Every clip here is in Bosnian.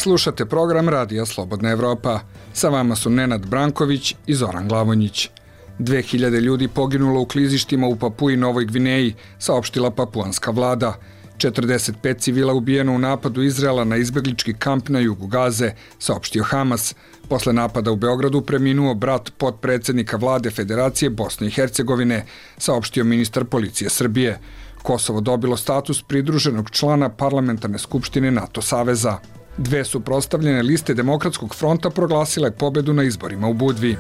Slušate program Radija Slobodna Evropa. Sa vama su Nenad Branković i Zoran Glavonjić. 2000 ljudi poginulo u klizištima u Papui Novoj Gvineji, saopštila papuanska vlada. 45 civila ubijeno u napadu Izraela na izbeglički kamp na jugu Gaze, saopštio Hamas. Posle napada u Beogradu preminuo brat potpredsednika vlade Federacije Bosne i Hercegovine, saopštio ministar policije Srbije. Kosovo dobilo status pridruženog člana parlamentarne skupštine NATO saveza. Dve suprotstavljene liste Demokratskog fronta proglasile pobedu na izborima u Budvi.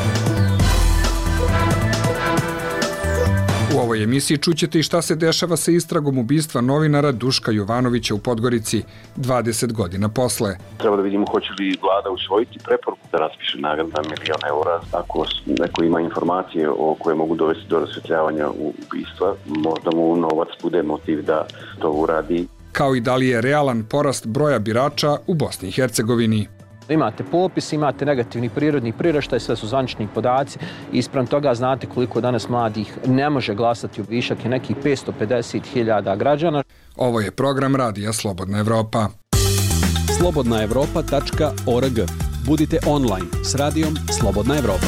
U ovoj emisiji čućete i šta se dešava sa istragom ubistva novinara Duška Jovanovića u Podgorici 20 godina posle. Treba da vidimo hoće li vlada usvojiti preporuku da raspiše nagradu €1 milion. Ako neko ima informacije koje mogu dovesti do rasvetljavanja ubistva, možda mu novac bude motiv da to uradi. Kao i da li je realan porast broja birača u Bosni i Hercegovini. Imate popis, imate negativni prirodni priraštaj, sve su zvanični podaci i ispram toga znate koliko danas mladih ne može glasati. U višak je nekih 550.000 građana. Ovo je program Radija Slobodna Evropa. slobodnaevropa.org. Budite online s Radijom Slobodna Evropa.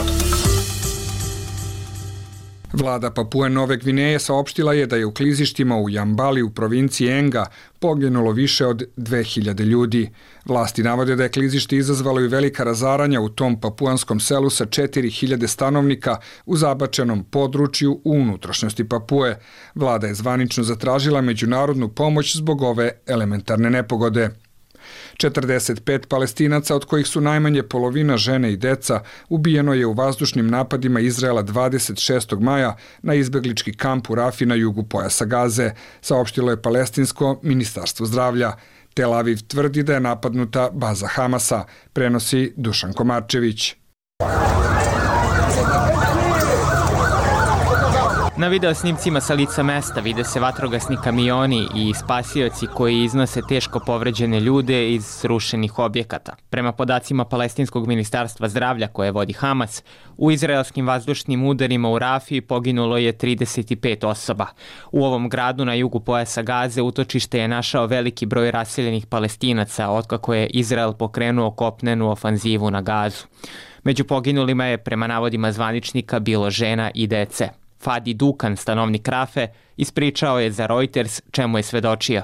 Vlada Papue Nove Gvineje saopštila je da je u klizištima u Jambali u provinciji Enga poginulo više od 2000 ljudi. Vlasti navode da je klizište izazvalo i velika razaranja u tom papuanskom selu sa 4000 stanovnika u zabačenom području u unutrašnjosti Papue. Vlada je zvanično zatražila međunarodnu pomoć zbog ove elementarne nepogode. 45 Palestinaca, od kojih su najmanje polovina žene i deca, ubijeno je u vazdušnim napadima Izraela 26. maja na izbeglički kamp u Rafi na jugu pojasa Gaze, saopštilo je palestinsko ministarstvo zdravlja. Tel Aviv tvrdi da je napadnuta baza Hamasa, prenosi Dušan Komarčević. Na video snimcima sa lica mesta vide se vatrogasni kamioni i spasioci koji iznose teško povređene ljude iz srušenih objekata. Prema podacima Palestinskog ministarstva zdravlja koje vodi Hamas, u izraelskim vazdušnim udarima u Rafi poginulo je 35 osoba. U ovom gradu na jugu pojasa Gaze utočište je našao veliki broj raseljenih Palestinaca otkako je Izrael pokrenuo kopnenu ofanzivu na Gazu. Među poginulima je, prema navodima zvaničnika, bilo žena i dece. Fadi Dukan, stanovnik Rafe, ispričao je za Reuters čemu je svedočio.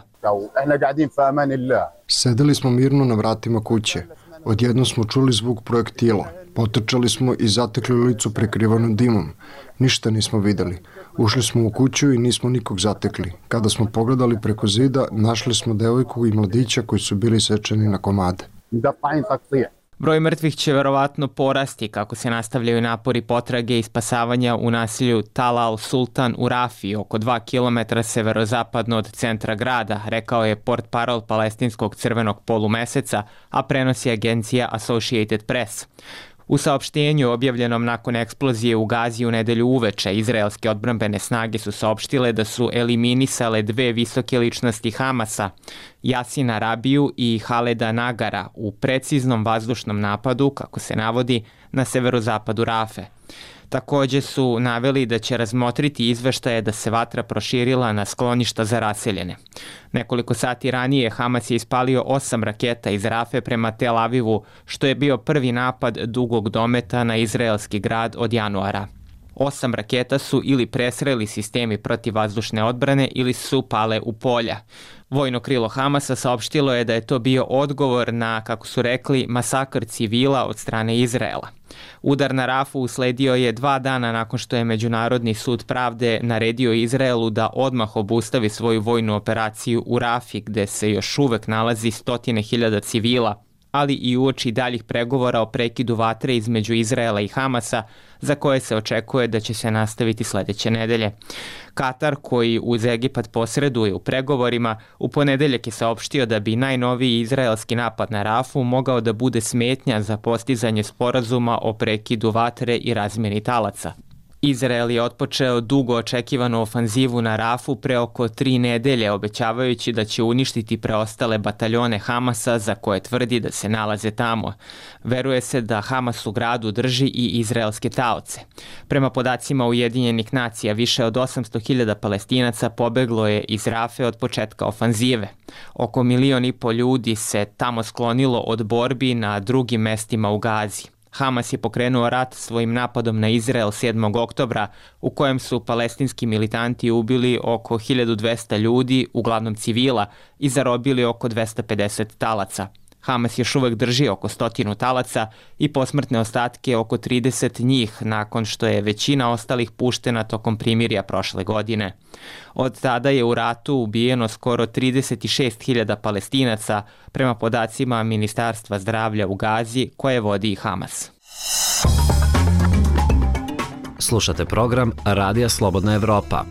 Sedeli smo mirno na vratima kuće. Odjednom smo čuli zvuk projektila. Potrčali smo i zatekli ulicu prekrivanu dimom. Ništa nismo videli. Ušli smo u kuću i nismo nikog zatekli. Kada smo pogledali preko zida, našli smo devojku i mladića koji su bili sečeni na komade. Broj mrtvih će verovatno porasti kako se nastavljaju napori potrage i spasavanja u naselju Tal Al Sultan u Rafi, oko 2 km severozapadno od centra grada, rekao je portparol palestinskog crvenog polumeseca, a prenosi agencija Associated Press. U saopštenju objavljenom nakon eksplozije u Gazi u nedelju uveče, izraelske odbrambene snage su saopštile da su eliminisale dve visoke ličnosti Hamasa, Jasina Rabiju i Haleda Nagara, u preciznom vazdušnom napadu, kako se navodi, na severozapadu Rafe. Takođe su naveli da će razmotriti izveštaje da se vatra proširila na skloništa za raseljene. Nekoliko sati ranije Hamas je ispalio 8 raketa iz Rafe prema Tel Avivu, što je bio prvi napad dugog dometa na izraelski grad od januara. 8 raketa su ili presreli sistemi protivvazdušne odbrane ili su pale u polja. Vojno krilo Hamasa saopštilo je da je to bio odgovor na, kako su rekli, masakr civila od strane Izraela. Udar na Rafu usledio je 2 dana nakon što je Međunarodni sud pravde naredio Izraelu da odmah obustavi svoju vojnu operaciju u Rafi, gde se još uvek nalazi 100.000 civila, ali i uoči daljih pregovora o prekidu vatre između Izraela i Hamasa, za koje se očekuje da će se nastaviti sledeće nedelje. Katar, koji uz Egipat posreduje u pregovorima, u ponedeljak je saopštio da bi najnoviji izraelski napad na Rafu mogao da bude smetnja za postizanje sporazuma o prekidu vatre i razmjeni talaca. Izrael je otpočeo dugo očekivanu ofanzivu na Rafu pre oko 3 nedelje, obećavajući da će uništiti preostale bataljone Hamasa za koje tvrdi da se nalaze tamo. Veruje se da Hamas u gradu drži i izraelske taoce. Prema podacima Ujedinjenih nacija, više od 800.000 Palestinaca pobeglo je iz Rafe od početka ofanzive. Oko 1,5 miliona ljudi se tamo sklonilo od borbi na drugim mestima u Gazi. Hamas je pokrenuo rat svojim napadom na Izrael 7. oktobra, u kojem su palestinski militanti ubili oko 1200 ljudi, uglavnom civila, i zarobili oko 250 talaca. Hamas još uvek drži oko 100 talaca i posmrtne ostatke oko 30 njih nakon što je većina ostalih puštena tokom primirja prošle godine. Od tada je u ratu ubijeno skoro 36.000 Palestinaca prema podacima Ministarstva zdravlja u Gazi koje vodi Hamas. Slušate program Radija Slobodna Evropa.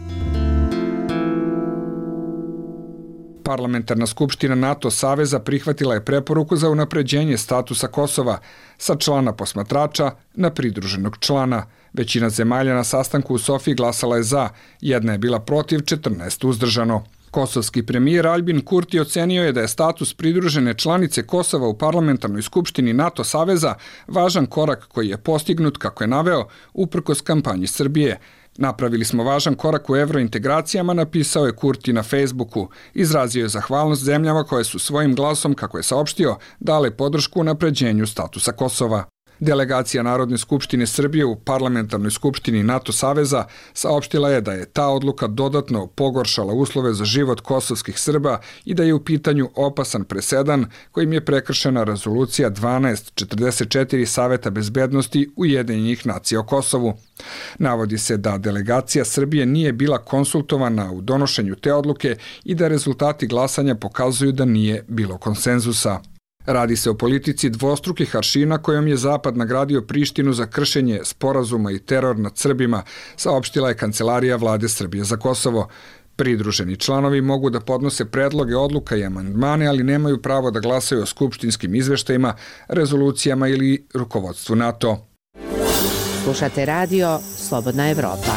Parlamentarna skupština NATO saveza prihvatila je preporuku za unapređenje statusa Kosova sa člana posmatrača na pridruženog člana. Većina zemalja na sastanku u Sofiji glasala je za, jedna je bila protiv, 14 uzdržano. Kosovski premijer Aljbin Kurti ocenio je da je status pridružene članice Kosova u parlamentarnoj skupštini NATO saveza važan korak koji je postignut, kako je naveo, uprkos kampanji Srbije. Napravili smo važan korak u evrointegracijama, napisao je Kurti na Facebooku. Izrazio je zahvalnost zemljama koje su svojim glasom, kako je saopštio, dale podršku unapređenju statusa Kosova. Delegacija Narodne skupštine Srbije u parlamentarnoj skupštini NATO saveza saopštila je da je ta odluka dodatno pogoršala uslove za život kosovskih Srba i da je u pitanju opasan presedan kojim je prekršena rezolucija 1244 Saveta bezbednosti Ujedinjenih nacija o Kosovu. Navodi se da delegacija Srbije nije bila konsultovana u donošenju te odluke i da rezultati glasanja pokazuju da nije bilo konsenzusa. Radi se o politici dvostrukih aršina kojom je Zapad nagradio Prištinu za kršenje sporazuma i teror nad Srbima, saopštila je Kancelarija vlade Srbije za Kosovo. Pridruženi članovi mogu da podnose predloge odluka i amandmane, ali nemaju pravo da glasaju o skupštinskim izveštajima, rezolucijama ili rukovodstvu NATO. Slušate radio Slobodna Evropa.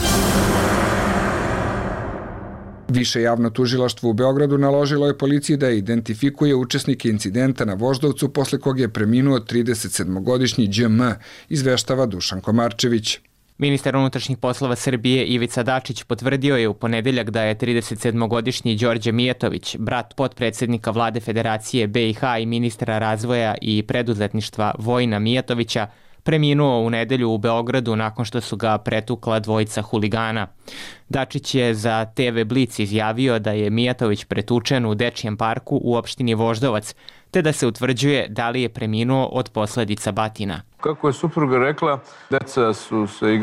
Više javno tužilaštvo u Beogradu naložilo je policiji da identifikuje učesnike incidenta na Voždovcu posle kog je preminuo 37-godišnji DM, izveštava Dušan Komarčević. Ministar unutrašnjih poslova Srbije Ivica Dačić potvrdio je u ponedeljak da je 37-godišnji Đorđe Mijatović, brat potpredsednika vlade Federacije BiH i ministra razvoja i preduzetništva Vojina Mijatovića, preminuo u nedelju u Beogradu nakon što su ga pretukla dvojica huligana. Dačić je za TV Blic izjavio da je Mijatović pretučen u Dečijem parku u opštini Voždovac, te da se utvrđuje da li je preminuo od posledica batina. Kako je supruga rekla, deca su se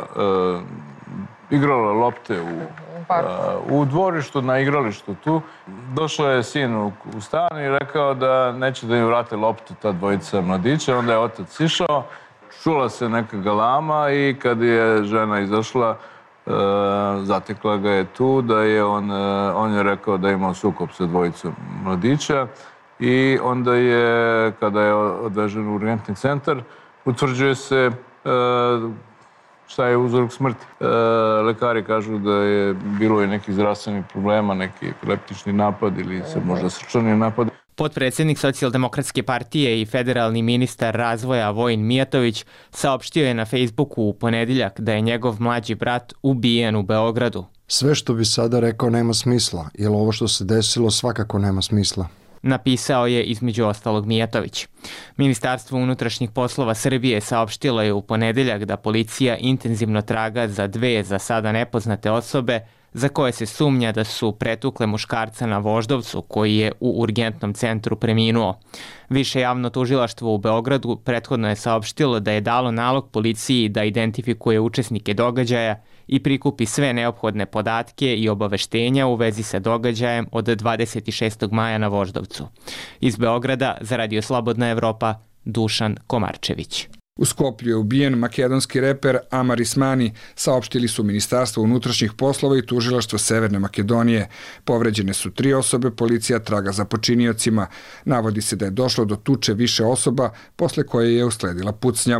igrala lopte u dvorištu, na igralištu tu. Došao je sin u stan i rekao da neće da im vrate loptu ta dvojica mladića. Onda je otac išao, čula se neka galama i kad je žena izašla, zatekla ga je tu, da je on je rekao da je imao sukob sa dvojicom mladića i onda je, kada je odvežen u urgentni centar, utvrđuje se šta je uzrok smrti. Lekari kažu da je bilo i nekih zdravstvenih problema, neki epileptični napad ili se možda srčani napad. Potpredsednik Socijaldemokratske partije i federalni ministar razvoja Vojin Mijatović saopštio je na Facebooku u ponedeljak da je njegov mlađi brat ubijen u Beogradu. Sve što bi sada rekao nema smisla, jer ovo što se desilo svakako nema smisla. Napisao je između ostalog Mijatović. Ministarstvo unutrašnjih poslova Srbije saopštilo je u ponedeljak da policija intenzivno traga za 2 za sada nepoznate osobe za koje se sumnja da su pretukle muškarca na Voždovcu koji je u urgentnom centru preminuo. Više javno tužilaštvo u Beogradu prethodno je saopštilo da je dalo nalog policiji da identifikuje učesnike događaja i prikupi sve neophodne podatke i obaveštenja u vezi sa događajem od 26. maja na Voždovcu. Iz Beograda za Radio Slobodna Evropa, Dušan Komarčević. U Skoplju je ubijen makedonski reper Amar Ismani, saopštili su Ministarstvo unutrašnjih poslova i tužilaštvo Severne Makedonije. Povređene su 3 osobe, policija traga za počiniocima. Navodi se da je došlo do tuče više osoba, posle koje je usledila pucnjava.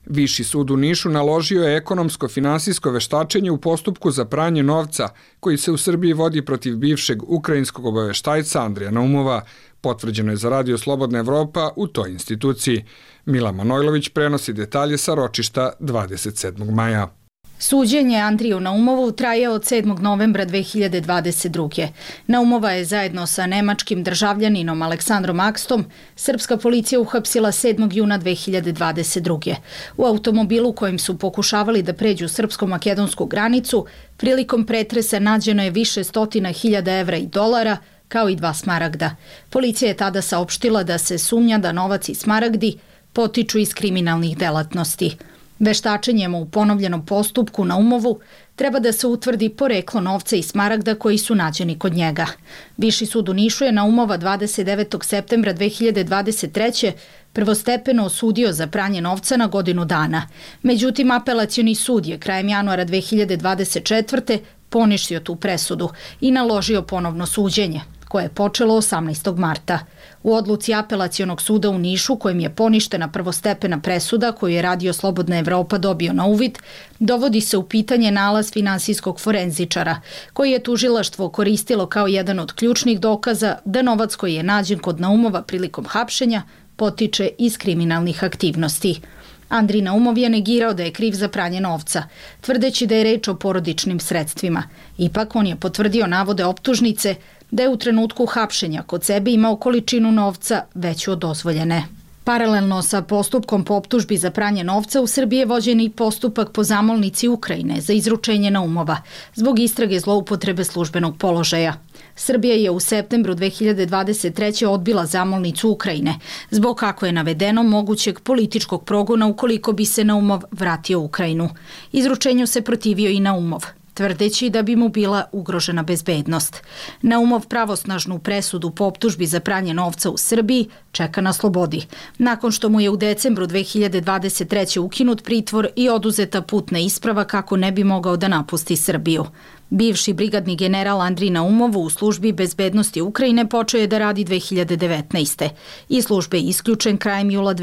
Viši sud u Nišu naložio je ekonomsko-finansijsko veštačenje u postupku za pranje novca koji se u Srbiji vodi protiv bivšeg ukrajinskog obaveštajca Andrija Naumova. Potvrđeno je za Radio Slobodna Evropa u toj instituciji. Mila Manojlović prenosi detalje sa ročišta 27. maja. Suđenje Andriju Naumovu traje od 7. novembra 2022. Naumova je zajedno sa nemačkim državljaninom Aleksandrom Akstom srpska policija uhapsila 7. juna 2022. U automobilu kojim su pokušavali da pređu srpsko-makedonsku granicu, prilikom pretresa nađeno je više stotina hiljada evra i dolara, kao i 2 smaragda. Policija je tada saopštila da se sumnja da novac i smaragdi potiču iz kriminalnih delatnosti. Veštačenjem u ponovljenom postupku Naumovu treba da se utvrdi poreklo novca i smaragda koji su nađeni kod njega. Viši sud u Nišu je Naumova 29. septembra 2023. prvostepeno osudio za pranje novca na godinu dana. Međutim, apelacioni sud je krajem januara 2024. poništio tu presudu i naložio ponovno suđenje, koje je počelo 18. marta. U odluci apelacionog suda u Nišu, kojim je poništena prvostepena presuda koju je Radio Slobodna Evropa dobio na uvid, dovodi se u pitanje nalaz finansijskog forenzičara, koji je tužilaštvo koristilo kao jedan od ključnih dokaza da novac koji je nađen kod Naumova prilikom hapšenja potiče iz kriminalnih aktivnosti. Andrij Naumov je negirao da je kriv za pranje novca, tvrdeći da je reč o porodičnim sredstvima. Ipak on je potvrdio navode optužnice da je u trenutku hapšenja kod sebe imao količinu novca veću od dozvoljene. Paralelno sa postupkom po optužbi za pranje novca u Srbiji je vođen i postupak po zamolnici Ukrajine za izručenje Naumova zbog istrage zloupotrebe službenog položaja. Srbija je u septembru 2023. odbila zamolnicu Ukrajine zbog, kako je navedeno, mogućeg političkog progona ukoliko bi se Naumov vratio u Ukrajinu. Izručenju se protivio i Naumov, tvrdeći da bi mu bila ugrožena bezbednost. Naumov pravosnažnu presudu po optužbi za pranje novca u Srbiji čeka na slobodi, nakon što mu je u decembru 2023. ukinut pritvor i oduzeta putna isprava kako ne bi mogao da napusti Srbiju. Bivši brigadni general Andrij Naumov u službi bezbednosti Ukrajine počeo je da radi 2019. i službe je isključen krajem jula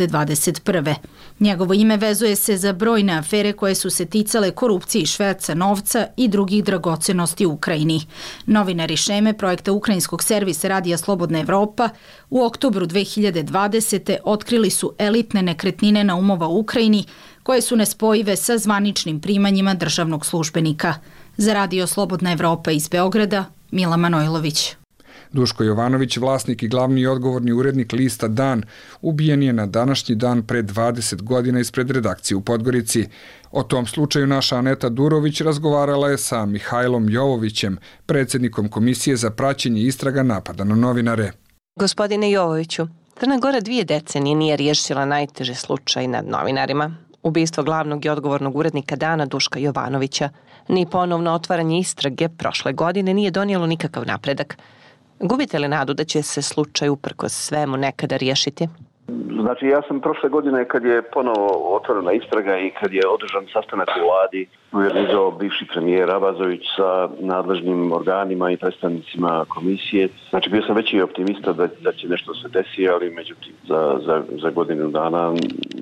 2021. Njegovo ime vezuje se za brojne afere koje su se ticale korupcije i šverca novca i drugih dragocenosti u Ukrajini. Novinari Šeme, projekta ukrajinskog servisa Radija Slobodna Evropa, u oktobru 2020. otkrili su elitne nekretnine Naumova u Ukrajini, koje su nespojive sa zvaničnim primanjima državnog službenika. Za Radio Slobodna Evropa iz Beograda, Mila Manojlović. Duško Jovanović, vlasnik i glavni odgovorni urednik lista Dan, ubijen je na današnji dan pre 20 godina ispred redakcije u Podgorici. O tom slučaju naša Aneta Durović razgovarala je sa Mihajlom Jovovićem, predsjednikom Komisije za praćenje istraga napada na novinare. Gospodine Jovoviću, Crna Gora 2 decenije nije riješila najteži slučaj nad novinarima. Ubistvo glavnog i odgovornog urednika Dana Duška Jovanovića. Ni ponovno otvaranje istrage prošle godine nije donijelo nikakav napredak. Gubite li nadu da će se slučaj uprkos svemu nekada riješiti? Znači, ja sam prošle godine, kad je ponovo otvorena istraga i kad je održan sastanak u vladi, organizovao bivši premijer Abazović sa nadležnim organima i predstavnicima komisije. Znači, bio sam veći optimista da će nešto se desiti, ali međutim, za godinu dana,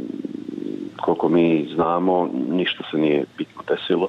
koliko mi znamo, ništa se nije bitno desilo.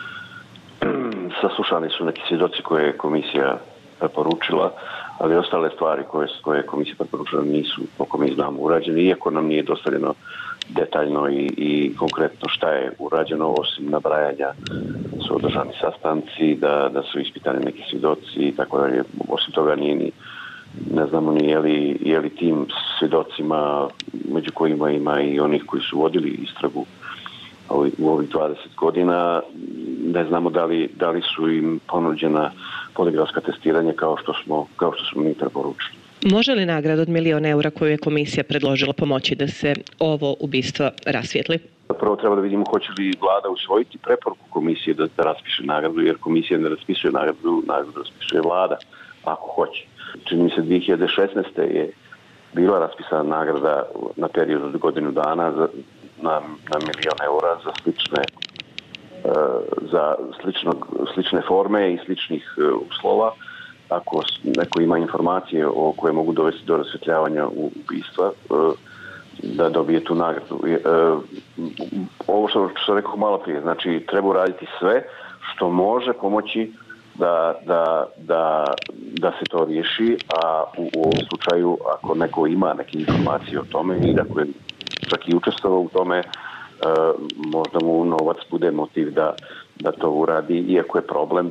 Saslušani su neki svjedoci koje je komisija preporučila, ali ostale stvari koje je komisija preporučila nisu, koliko mi znamo, urađene, iako nam nije dostavljeno detaljno i konkretno šta je urađeno, osim nabrajanja su održani sastanci, da su ispitani neki svjedoci i tako dalje. Osim toga ne znamo ni je li tim svjedocima, među kojima ima i onih koji su vodili istragu u ovih 20 godina, ne znamo da li su im ponuđena poligrafska testiranja kao što smo mi preporučili. Može li nagrada od 1 milion eura koju je komisija predložila pomoći da se ovo ubistvo rasvijetli? Prvo treba da vidimo hoće li vlada usvojiti preporuku komisije da raspiše nagradu, jer komisija ne raspisuje nagradu raspisuje vlada, ako hoće. Čini mi se 2016. je bila raspisana nagrada na period od godinu dana na 1 milion eura za slične forme i sličnih uslova. Ako neko ima informacije koje mogu dovesti do rasvjetljavanja ubistva, da dobije tu nagradu. Ovo što sam rekao malo prije, znači treba uraditi sve što može pomoći da se to riješi, a u ovom slučaju ako neko ima neke informacije o tome i ako je čak i učestvovao u tome, možda mu novac bude motiv da to uradi, iako je problem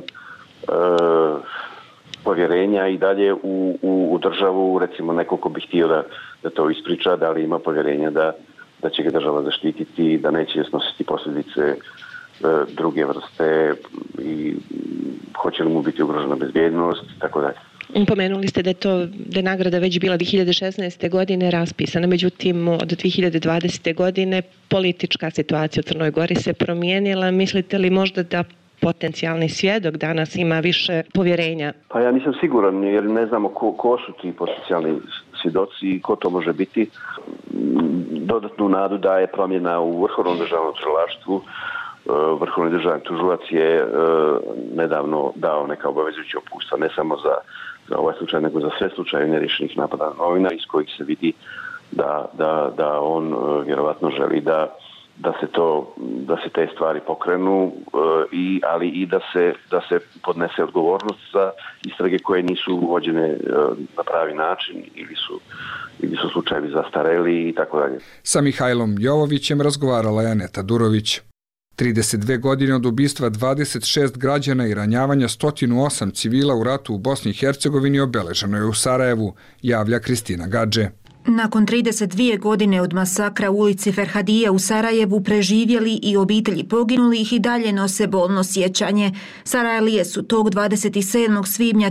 povjerenja i dalje u državu, recimo neko ko bi htio da to ispriča, da li ima povjerenja da će ga država zaštititi, da neće snositi posljedice druge vrste i hoće li mu biti ugrožena bezbjednost, tako dalje. Pomenuli ste da je nagrada već bila 2016. godine raspisana, međutim od 2020. godine politička situacija u Crnoj Gori se promijenila. Mislite li možda da potencijalni svjedok danas ima više povjerenja? Pa ja nisam siguran jer ne znamo ko su ti potencijalni svjedoci i ko to može biti. Dodatnu nadu daje promjena u Vrhovnom državnom tužilaštvu. Vrhovni državni tužilac je nedavno dao neka obavezujuća uputstva ne samo za ovaj slučaj, nego za sve slučaje neriješenih napada na novinara, iz kojih se vidi da on vjerovatno želi da se te stvari pokrenu, ali i da se podnese odgovornost za istrage koje nisu vođene na pravi način ili su slučajevi zastareli i tako dalje. Sa Mihajlom Jovovićem razgovarala je Aneta Durović. 32 godine od ubistva 26 građana i ranjavanja 108 civila u ratu u Bosni i Hercegovini obeleženo je u Sarajevu, javlja Kristina Gadže. Nakon 32 godine od masakra u ulici Ferhadije u Sarajevu, preživjeli i obitelji poginulih i dalje nose bolno sjećanje. Sarajlije su tog 27. svibnja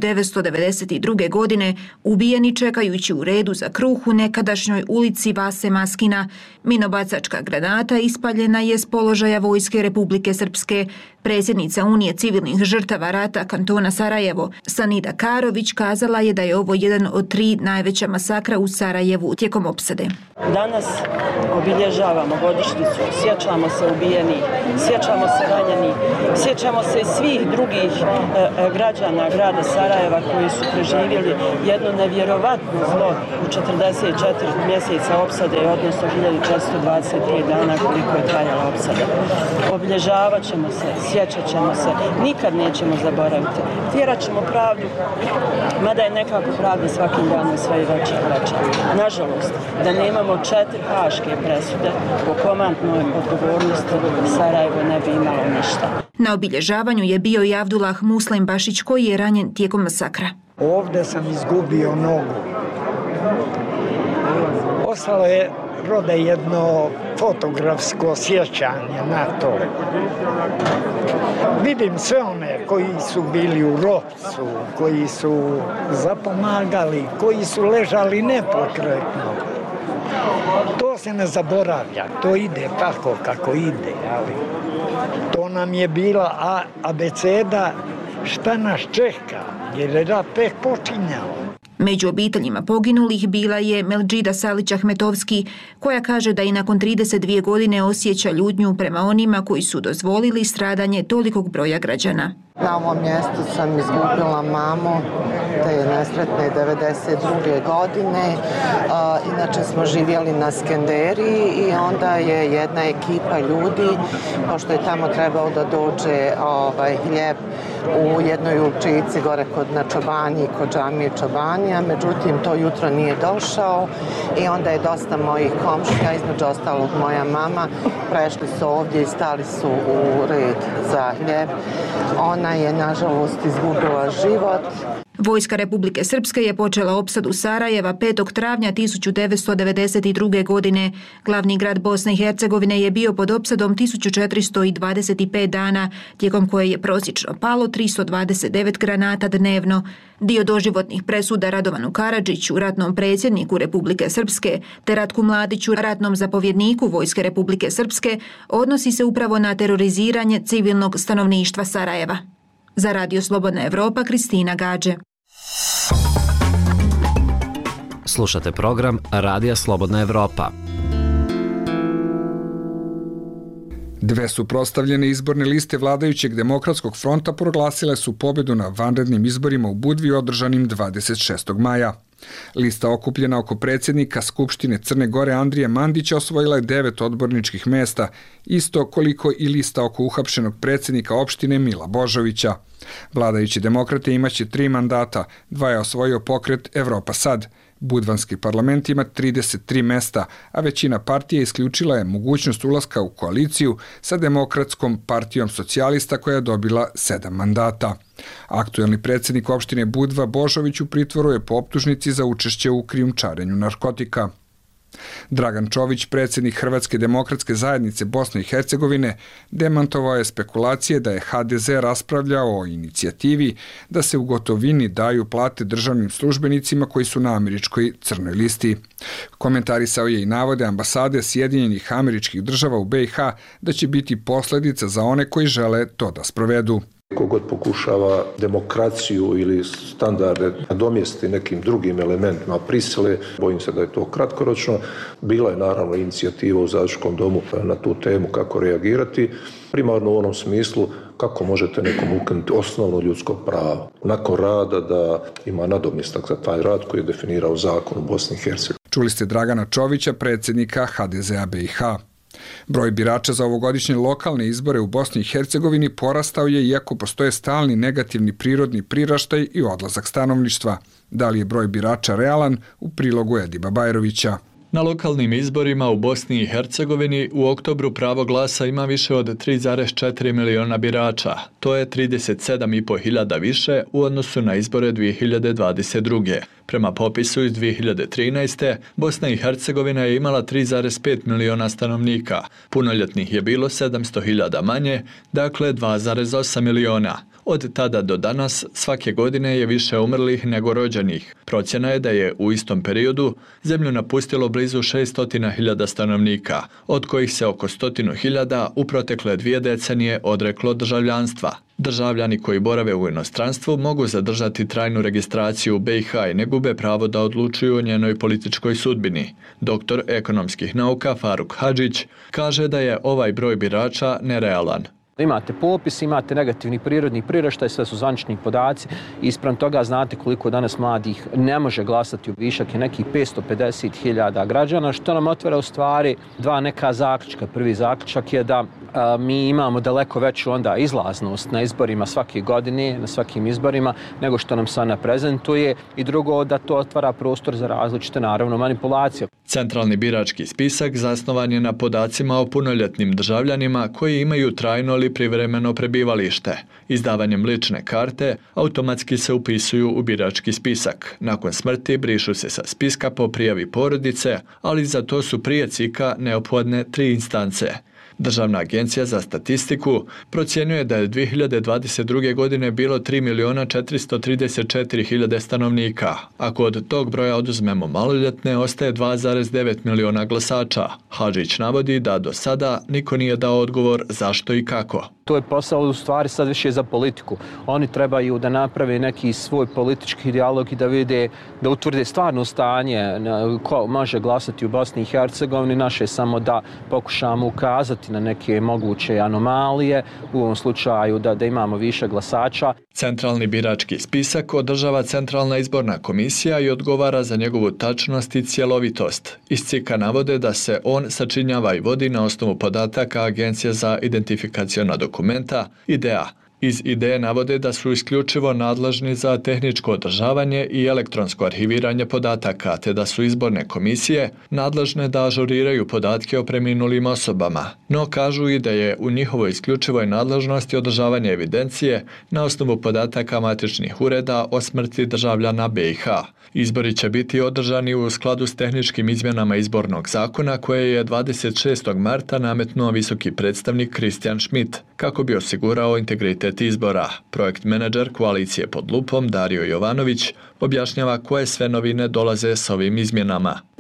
1992. godine ubijeni čekajući u redu za kruh u nekadašnjoj ulici Vase Maskina. Minobacačka granata ispaljena je s položaja Vojske Republike Srpske. Predsjednica Unije civilnih žrtava rata kantona Sarajevo, Sanida Karović, kazala je da je ovo jedan od 3 najveća masakra u Sarajevu tijekom opsade. Danas obilježavamo godišnjicu, sjećamo se ubijenih, sjećamo se ranjenih, sjećamo se svih drugih građana grada Sarajeva koji su preživjeli jedno nevjerovatno zlo u 44 mjeseca opsade, odnosno 1425 dana koliko je trajala opsada. Obilježavat ćemo se, sjećat ćemo se, nikad nećemo zaboraviti. Tjerat ćemo pravdu, mada je nekako pravda svakim danom sve veća i veća. Nažalost, da nemamo 4 haške presude po komandnoj odgovornosti, Sarajevo ne bi imalo ništa. Na obilježavanju je bio i Abdullah Muslim Bašić koji je ranjen tijekom masakra. Ovdje sam izgubio nogu. Ostalo je rode jedno fotografsko sjećanje na to. Vidim sve one koji su bili u ropcu, koji su zapomagali, koji su ležali nepokretno. To se ne zaboravlja, to ide tako kako ide, ali to nam je bila abeceda šta nas čeka, jer je rat tek počinjao. Među obiteljima poginulih bila je Meldžida Salić-Ahmetovski, koja kaže da i nakon 32 godine osjeća ljutnju prema onima koji su dozvolili stradanje tolikog broja građana. Na ovom mjestu sam izgubila mamu, te nesretne 92. godine. Inače smo živjeli na Skenderiji i onda je jedna ekipa ljudi, pošto je tamo trebao da dođe hljeb u jednoj ulčici gore na Čobanji, kod džamije Čobanija, međutim to jutro nije došao i onda je dosta mojih komšija, između ostalog moja mama, prešli su ovdje i stali su u red za hljeb. Ona je nažalost izgubila život. Vojska Republike Srpske je počela opsadu Sarajeva 5. travnja 1992. godine. Glavni grad Bosne i Hercegovine je bio pod opsadom 1425 dana, tijekom koje je prosječno palo 329 granata dnevno. Dio doživotnih presuda Radovanu Karadžiću, ratnom predsjedniku Republike Srpske, te Ratku Mladiću, ratnom zapovjedniku Vojske Republike Srpske, odnosi se upravo na teroriziranje civilnog stanovništva Sarajeva. Za Radio Slobodna Evropa, Kristina Gadže. Slušate program Radija Slobodna Evropa. Dve suprotstavljene izborne liste vladajućeg Demokratskog fronta proglasile su pobjedu na vanrednim izborima u Budvi održanim 26. maja. Lista okupljena oko predsjednika Skupštine Crne Gore Andrije Mandića osvojila je 9 odborničkih mesta, isto koliko i lista oko uhapšenog predsjednika opštine Mila Božovića. Vladajući demokrate imaće 3 mandata, 2 je osvojio pokret Evropa sad. Budvanski parlament ima 33 mesta, a većina partije isključila je mogućnost ulaska u koaliciju sa Demokratskom partijom socijalista koja je dobila 7 mandata. Aktuelni predsjednik opštine Budva Božović u pritvoru je po optužnici za učešće u krijumčarenju narkotika. Dragan Čović, predsjednik Hrvatske demokratske zajednice Bosne i Hercegovine, demantovao je spekulacije da je HDZ raspravljao o inicijativi da se u gotovini daju plate državnim službenicima koji su na američkoj crnoj listi. Komentarisao je i navode ambasade Sjedinjenih Američkih Država u BiH da će biti posljedica za one koji žele to da sprovedu. Kogod pokušava demokraciju ili standarde nadomjestiti nekim drugim elementima prisile, bojim se da je to kratkoročno. Bila je naravno inicijativa u Zajedničkom domu na tu temu kako reagirati, primarno u onom smislu kako možete nekom ukinuti osnovno ljudsko pravo. Nakon rada da ima nadomjestak za taj rad koji je definirao zakon u Bosni i Hercegovini. Čuli ste Dragana Čovića, predsjednika HDZ-a BiH. Broj birača za ovogodišnje lokalne izbore u Bosni i Hercegovini porastao je iako postoje stalni negativni prirodni priraštaj i odlazak stanovništva. Da li je broj birača realan? U prilogu Ediba Bajrovića. Na lokalnim izborima u Bosni i Hercegovini u oktobru pravo glasa ima više od 3,4 miliona birača. To je 37.500 više u odnosu na izbore 2022. Prema popisu iz 2013. Bosna i Hercegovina je imala 3,5 miliona stanovnika. Punoljetnih je bilo 700.000 manje, dakle 2,8 miliona. Od tada do danas svake godine je više umrlih nego rođenih. Procjena je da je u istom periodu zemlju napustilo blizu 600.000 stanovnika, od kojih se oko 100.000 u protekle 2 decenije odreklo državljanstva. Državljani koji borave u inostranstvu mogu zadržati trajnu registraciju u BiH i ne gube pravo da odlučuju o njenoj političkoj sudbini. Doktor ekonomskih nauka Faruk Hadžić kaže da je ovaj broj birača nerealan. Imate popis, imate negativni prirodni priraštaj, sve su zvanični podaci i ispram toga znate koliko danas mladih ne može glasati u višak je nekih 550.000 građana, što nam otvara u stvari 2 neka zaključka. Prvi zaključak je da mi imamo daleko veću onda izlaznost na izborima svake godine, na svakim izborima, nego što nam se ona prezentuje i drugo da to otvara prostor za različite naravno manipulacije. Centralni birački spisak zasnovan je na podacima o punoljetnim državljanima koji imaju trajno ili privremeno prebivalište. Izdavanjem lične karte automatski se upisuju u birački spisak. Nakon smrti brišu se sa spiska po prijavi porodice, ali za to su prije CIK-a neophodne 3 instance. Državna agencija za statistiku procjenjuje da je 2022. godine bilo 3.434.000 stanovnika. Ako od tog broja oduzmemo maloljetne, ostaje 2,9 miliona glasača. Hadžić navodi da do sada niko nije dao odgovor zašto i kako. To je posao u stvari sad više za politiku. Oni trebaju da naprave neki svoj politički dijalog i da vide, da utvrde stvarno stanje ko može glasati u Bosni i Hercegovini. Naše samo da pokušamo ukazati na neke moguće anomalije, u ovom slučaju da imamo više glasača. Centralni birački spisak održava Centralna izborna komisija i odgovara za njegovu tačnost i cjelovitost. Iz CIK-a navode da se on sačinjava i vodi na osnovu podataka Agencije za identifikaciona dokumenta, IDEA. Iz IDEA navode da su isključivo nadležni za tehničko održavanje i elektronsko arhiviranje podataka, te da su izborne komisije nadležne da ažuriraju podatke o preminulim osobama. No kažu i da je u njihovoj isključivoj nadležnosti održavanje evidencije na osnovu podataka matičnih ureda o smrti državljana BiH. Izbori će biti održani u skladu s tehničkim izmjenama izbornog zakona koje je 26. marta nametnuo visoki predstavnik Christian Schmidt kako bi osigurao integritet izbora. Projekt menadžer koalicije Pod lupom Dario Jovanović objašnjava koje sve novine dolaze s ovim izmjenama.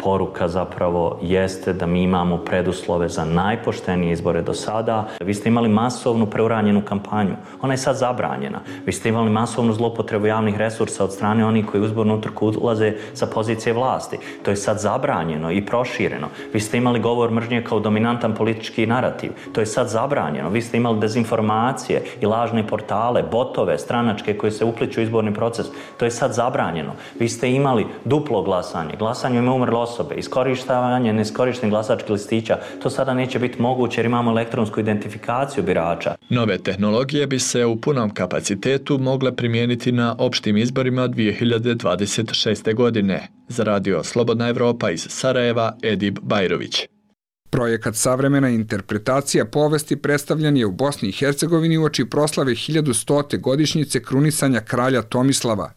poruka zapravo jeste da mi imamo preduslove za najpoštenije izbore do sada. Vi ste imali masovnu preuranjenu kampanju. Ona je sad zabranjena. Vi ste imali masovnu zlopotrebu javnih resursa od strane onih koji u izbornu utrku ulaze sa pozicije vlasti. To je sad zabranjeno i prošireno. Vi ste imali govor mržnje kao dominantan politički narativ. To je sad zabranjeno. Vi ste imali dezinformacije i lažne portale, botove, stranačke koje se upliću u izborni proces. To je sad zabranjeno. Vi ste imali duplo glasanje, glasanje u ime umrle osobe, iskorištavanje neiskorištenih glasačkih listića. To sada neće biti moguće jer imamo elektronsku identifikaciju birača. Nove tehnologije bi se u punom kapacitetu mogle primijeniti na opštim izborima 2026. godine. Za radio Slobodna Evropa iz Sarajeva, Edip Bajrović. Projekat Savremena interpretacija povesti predstavljen je u Bosni i Hercegovini uoči proslave 1100. godišnjice krunisanja kralja Tomislava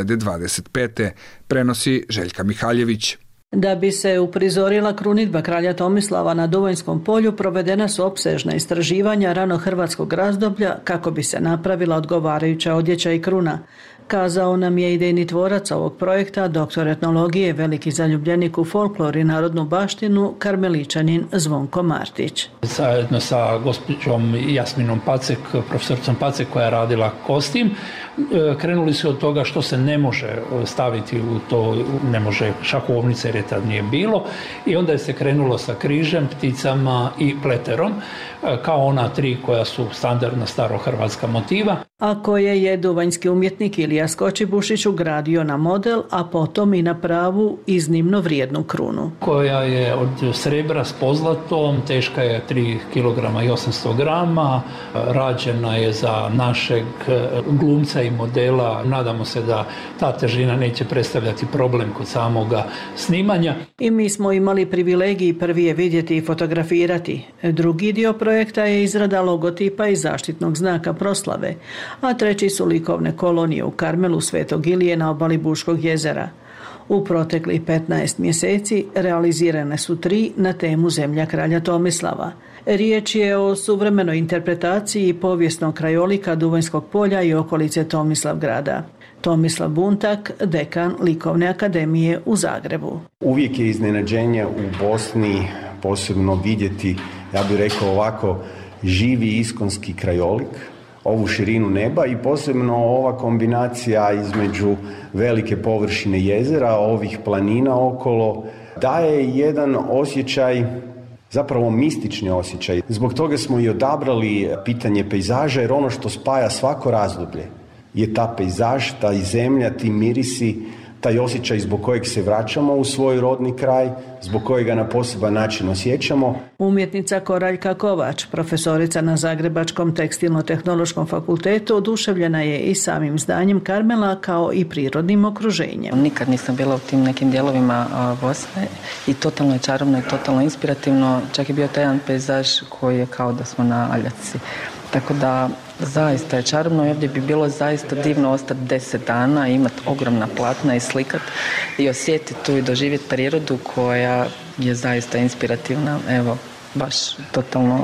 2025. Prenosi Željka Mihaljević. Da bi se uprizorila krunidba kralja Tomislava na Duvojskom polju, provedena su opsežna istraživanja ranohrvatskog razdoblja kako bi se napravila odgovarajuća odjeća i kruna. Kazao nam je idejni tvorac ovog projekta, doktor etnologije, veliki zaljubljenik u folklor i narodnu baštinu, karmeličanin Zvonko Martić. Zajedno sa gospođom Jasminom Pacek, profesoricom Pacek koja je radila kostim, krenuli su od toga što se ne može staviti u to, ne može šahovnice jer je tad nije bilo, i onda je se krenulo sa križem, pticama i pleterom, kao ona tri koja su standardna starohrvatska motiva. A koje je duvanjski umjetnik Ilija Skočibušić ugradio na model, a potom i na pravu iznimno vrijednu krunu. Koja je od srebra s pozlatom, teška je 3 kg i 800 grama, rađena je za našeg glumca i modela. Nadamo se da ta težina neće predstavljati problem kod samoga snimanja. I mi smo imali privilegiji prvi je vidjeti i fotografirati. Drugi dio projekta je izrada logotipa i zaštitnog znaka proslave, a treći su likovne kolonije u Karmelu Svetog Ilije na obali Buškog jezera. U proteklih 15 mjeseci realizirane su 3 na temu Zemlja kralja Tomislava. Riječ je o suvremenoj interpretaciji povijesnog krajolika Duvojskog polja i okolice Tomislavgrada. Tomislav Buntak, dekan Likovne akademije u Zagrebu. Uvijek je iznenađenje u Bosni posebno vidjeti, ja bih rekao ovako, živi iskonski krajolik, ovu širinu neba i posebno ova kombinacija između velike površine jezera, ovih planina okolo, daje jedan osjećaj, zapravo mistični osjećaj. Zbog toga smo i odabrali pitanje pejzaža, jer ono što spaja svako razdoblje je ta pejzaž, ta zemlja, ti mirisi, taj osjećaj zbog kojeg se vraćamo u svoj rodni kraj, zbog kojega na poseban način osjećamo. Umjetnica Koraljka Kovač, profesorica na Zagrebačkom tekstilno-tehnološkom fakultetu, oduševljena je i samim zdanjem Karmela kao i prirodnim okruženjem. Nikad nisam bila u tim nekim dijelovima Bosne i totalno je čarobno i totalno inspirativno. Čak je bio taj jedan pejzaž koji je kao da smo na Aljaci. Tako da zaista je čarobno i ovdje bi bilo zaista divno ostati 10 dana, imati ogromna platna i slikat i osjetiti tu i doživjeti prirodu koja je zaista inspirativna, evo, baš totalno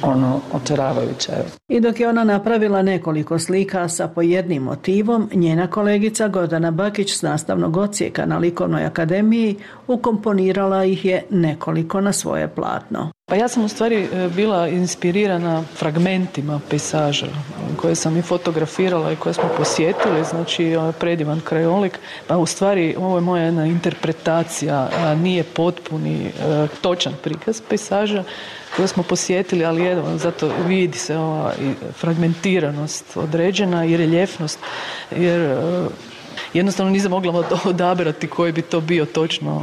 očaravajuća. I dok je ona napravila nekoliko slika sa po jednim motivom, njena kolegica Gordana Bakić s nastavnog odsjeka na Likovnoj akademiji ukomponirala ih je nekoliko na svoje platno. Pa ja sam u stvari bila inspirirana fragmentima pejsaža koje sam i fotografirala i koje smo posjetili, znači predivan krajolik. Pa u stvari ovo je moja jedna interpretacija, nije potpuni točan prikaz pejsaža koje smo posjetili, ali evo, zato vidi se ova fragmentiranost određena i reljefnost, jer jednostavno nisam mogla odabrati koji bi to bio točno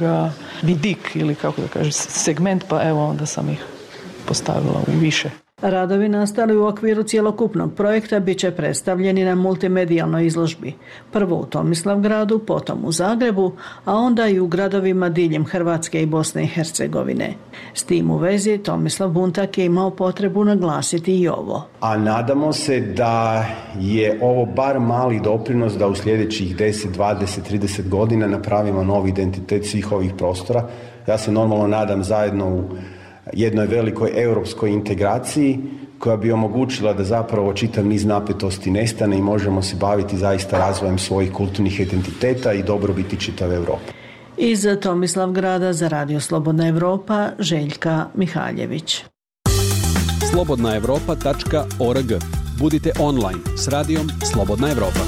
vidik ili kako da kažem segment, pa evo onda sam ih postavila u više. Radovi nastali u okviru cjelokupnog projekta bit će predstavljeni na multimedijalnoj izložbi. Prvo u Tomislavgradu, potom u Zagrebu, a onda i u gradovima diljem Hrvatske i Bosne i Hercegovine. S tim u vezi Tomislav Buntak je imao potrebu naglasiti i ovo. A nadamo se da je ovo bar mali doprinos da u sljedećih 10, 20, 30 godina napravimo novi identitet svih ovih prostora. Ja se normalno nadam zajedno u jednoj velikoj europskoj integraciji koja bi omogućila da zapravo čitav niz napetosti nestane i možemo se baviti zaista razvojem svojih kulturnih identiteta i dobrobiti čitave Europe. Iz Tomislavgrada za Radio Slobodna Evropa, Željka Mihaljević. slobodnaevropa.org. Budite online s radijom Slobodna Evropa.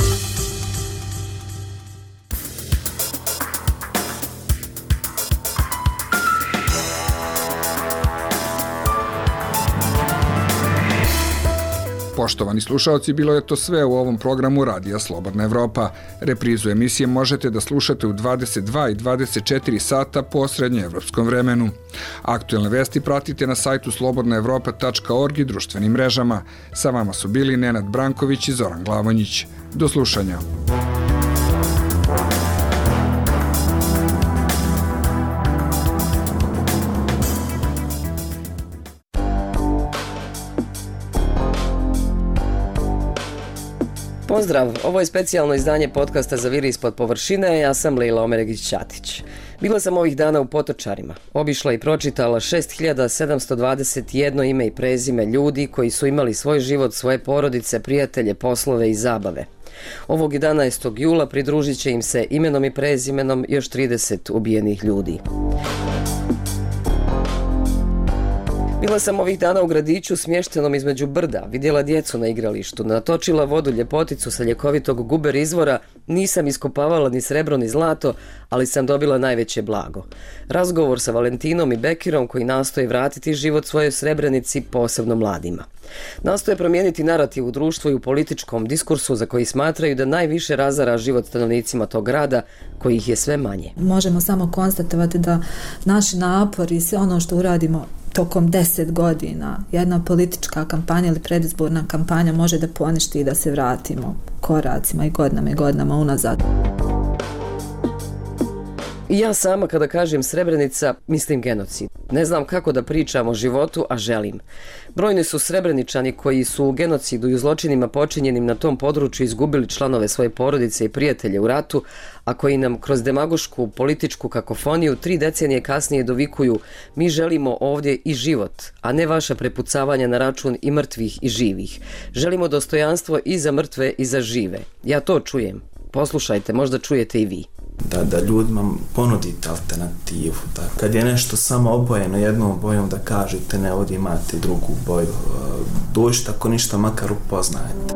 Poštovani slušalci, bilo je to sve u ovom programu Radija Slobodna Evropa. Reprizu emisije možete da slušate u 22 i 24 sata po srednjeevropskom vremenu. Aktuelne vesti pratite na sajtu slobodnaevropa.org i društvenim mrežama. Sa vama su bili Nenad Branković i Zoran Glavonjić. Do slušanja. Pozdrav, ovo je specijalno izdanje podcasta Za viri ispod površine, ja sam Lejla Omeregić-Ćatić. Bila sam ovih dana u Potočarima, obišla i pročitala 6721 ime i prezime ljudi koji su imali svoj život, svoje porodice, prijatelje, poslove i zabave. Ovog 11. jula pridružit će im se imenom i prezimenom još 30 ubijenih ljudi. Bila sam ovih dana u gradiću smještenom između brda, vidjela djecu na igralištu, natočila vodu ljepoticu sa ljekovitog Guber izvora, nisam iskopavala ni srebro ni zlato, ali sam dobila najveće blago. Razgovor sa Valentinom i Bekirom koji nastoje vratiti život svojoj Srebrenici, posebno mladima. Nastoje promijeniti narativ u društvu i u političkom diskursu za koji smatraju da najviše razara život stanovnicima tog grada, kojih je sve manje. Možemo samo konstatovati da naši napori i sve ono što uradimo tokom 10 godina, jedna politička kampanja ili predizborna kampanja može da poništi i da se vratimo koracima i godinama unazad. I ja sama kada kažem Srebrenica, mislim genocid. Ne znam kako da pričam o životu, a želim. Brojni su Srebreničani koji su u genocidu i u zločinima počinjenim na tom području izgubili članove svoje porodice i prijatelje u ratu, a koji nam kroz demagošku političku kakofoniju 3 decenije kasnije dovikuju: mi želimo ovdje i život, a ne vaša prepucavanja na račun i mrtvih i živih. Želimo dostojanstvo i za mrtve i za žive. Ja to čujem. Poslušajte, možda čujete i vi. Da ljudima ponudite alternativu. Da kad je nešto samo obojeno jednom bojom, da kažete ne, ovdje imate drugu boju. Dođite ako ništa, makar upoznajete.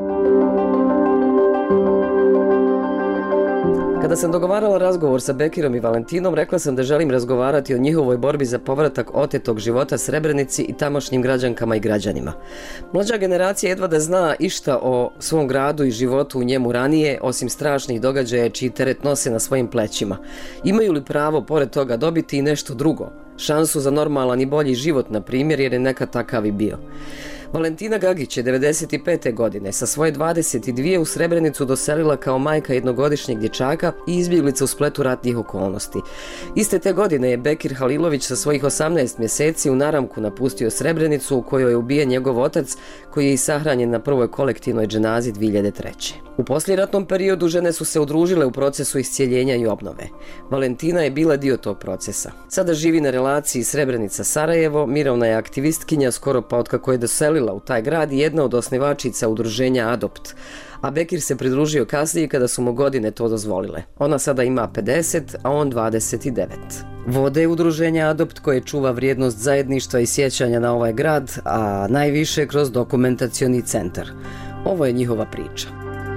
Kada sam dogovarala razgovor sa Bekirom i Valentinom, rekla sam da želim razgovarati o njihovoj borbi za povratak otetog života Srebrenici i tamošnjim građankama i građanima. Mlađa generacija jedva da zna išta o svom gradu i životu u njemu ranije, osim strašnih događaja čiji teret nose na svojim plećima. Imaju li pravo, pored toga, dobiti i nešto drugo? Šansu za normalan i bolji život, na primjer, jer je nekad takav i bio. Valentina Gagić je 95. godine sa svoje 22 u Srebrenicu doselila kao majka jednogodišnjeg dječaka i izbjeglica u spletu ratnih okolnosti. Iste te godine je Bekir Halilović sa svojih 18 mjeseci u naramku napustio Srebrenicu, u kojoj je ubijen njegov otac, koji je i sahranjen na prvoj kolektivnoj dženazi 2003. U poslijeratnom periodu žene su se udružile u procesu iscijeljenja i obnove. Valentina je bila dio tog procesa. Sada živi na relaciji Srebrenica-Sarajevo, mirovna je aktivistkinja skoro pa otkako je doselila u taj grad i jedna od osnivačica udruženja Adopt. A Bekir se pridružio kasnije kada su mu godine to dozvolile. Ona sada ima 50, a on 29. Vode udruženja Adopt koje čuva vrijednost zajedništva i sjećanja na ovaj grad, a najviše kroz dokumentacioni centar. Ovo je njihova priča.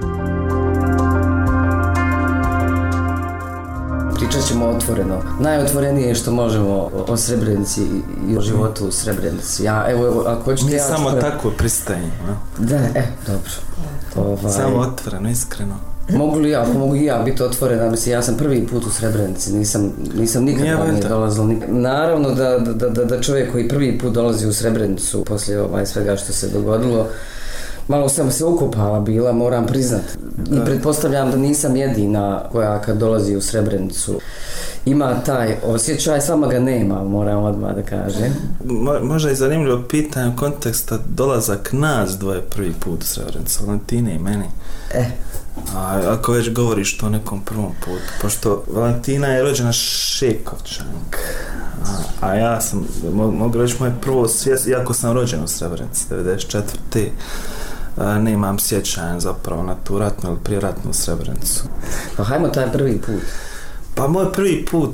Pričat ćemo otvoreno. Najotvorenije je što možemo o Srebrenici i o životu u Srebrenici. Ako hoćete, mi samo tako pristajemo. Da, dobro. Samo otvoreno, iskreno. Mogu i ja biti otvorena, mislim, ja sam prvi put u Srebrenici, nisam nikad ranije dolazila. Naravno da čovjek koji prvi put dolazi u Srebrenicu poslije svega što se dogodilo, malo sam se ukopala bila, moram priznat. I pretpostavljam da nisam jedina koja kad dolazi u Srebrenicu ima taj osjećaj, sama ga nema, moram odmah da kažem. Možda je zanimljivo pitanje u konteksta dolazak nas dvoje prvi put u Srebrenicu, Valentine i meni. Ako već govoriš to o nekom prvom putu, pošto Valentina je rođena Šekovčanka, a ja sam, mogu reći moje prvo svijest, iako sam rođen u Srebrenici 94. Nemam sjećanja zapravo na tu ratnu ili prijeratnu Srebrenicu. Pa hajmo taj prvi put. Pa moj prvi put,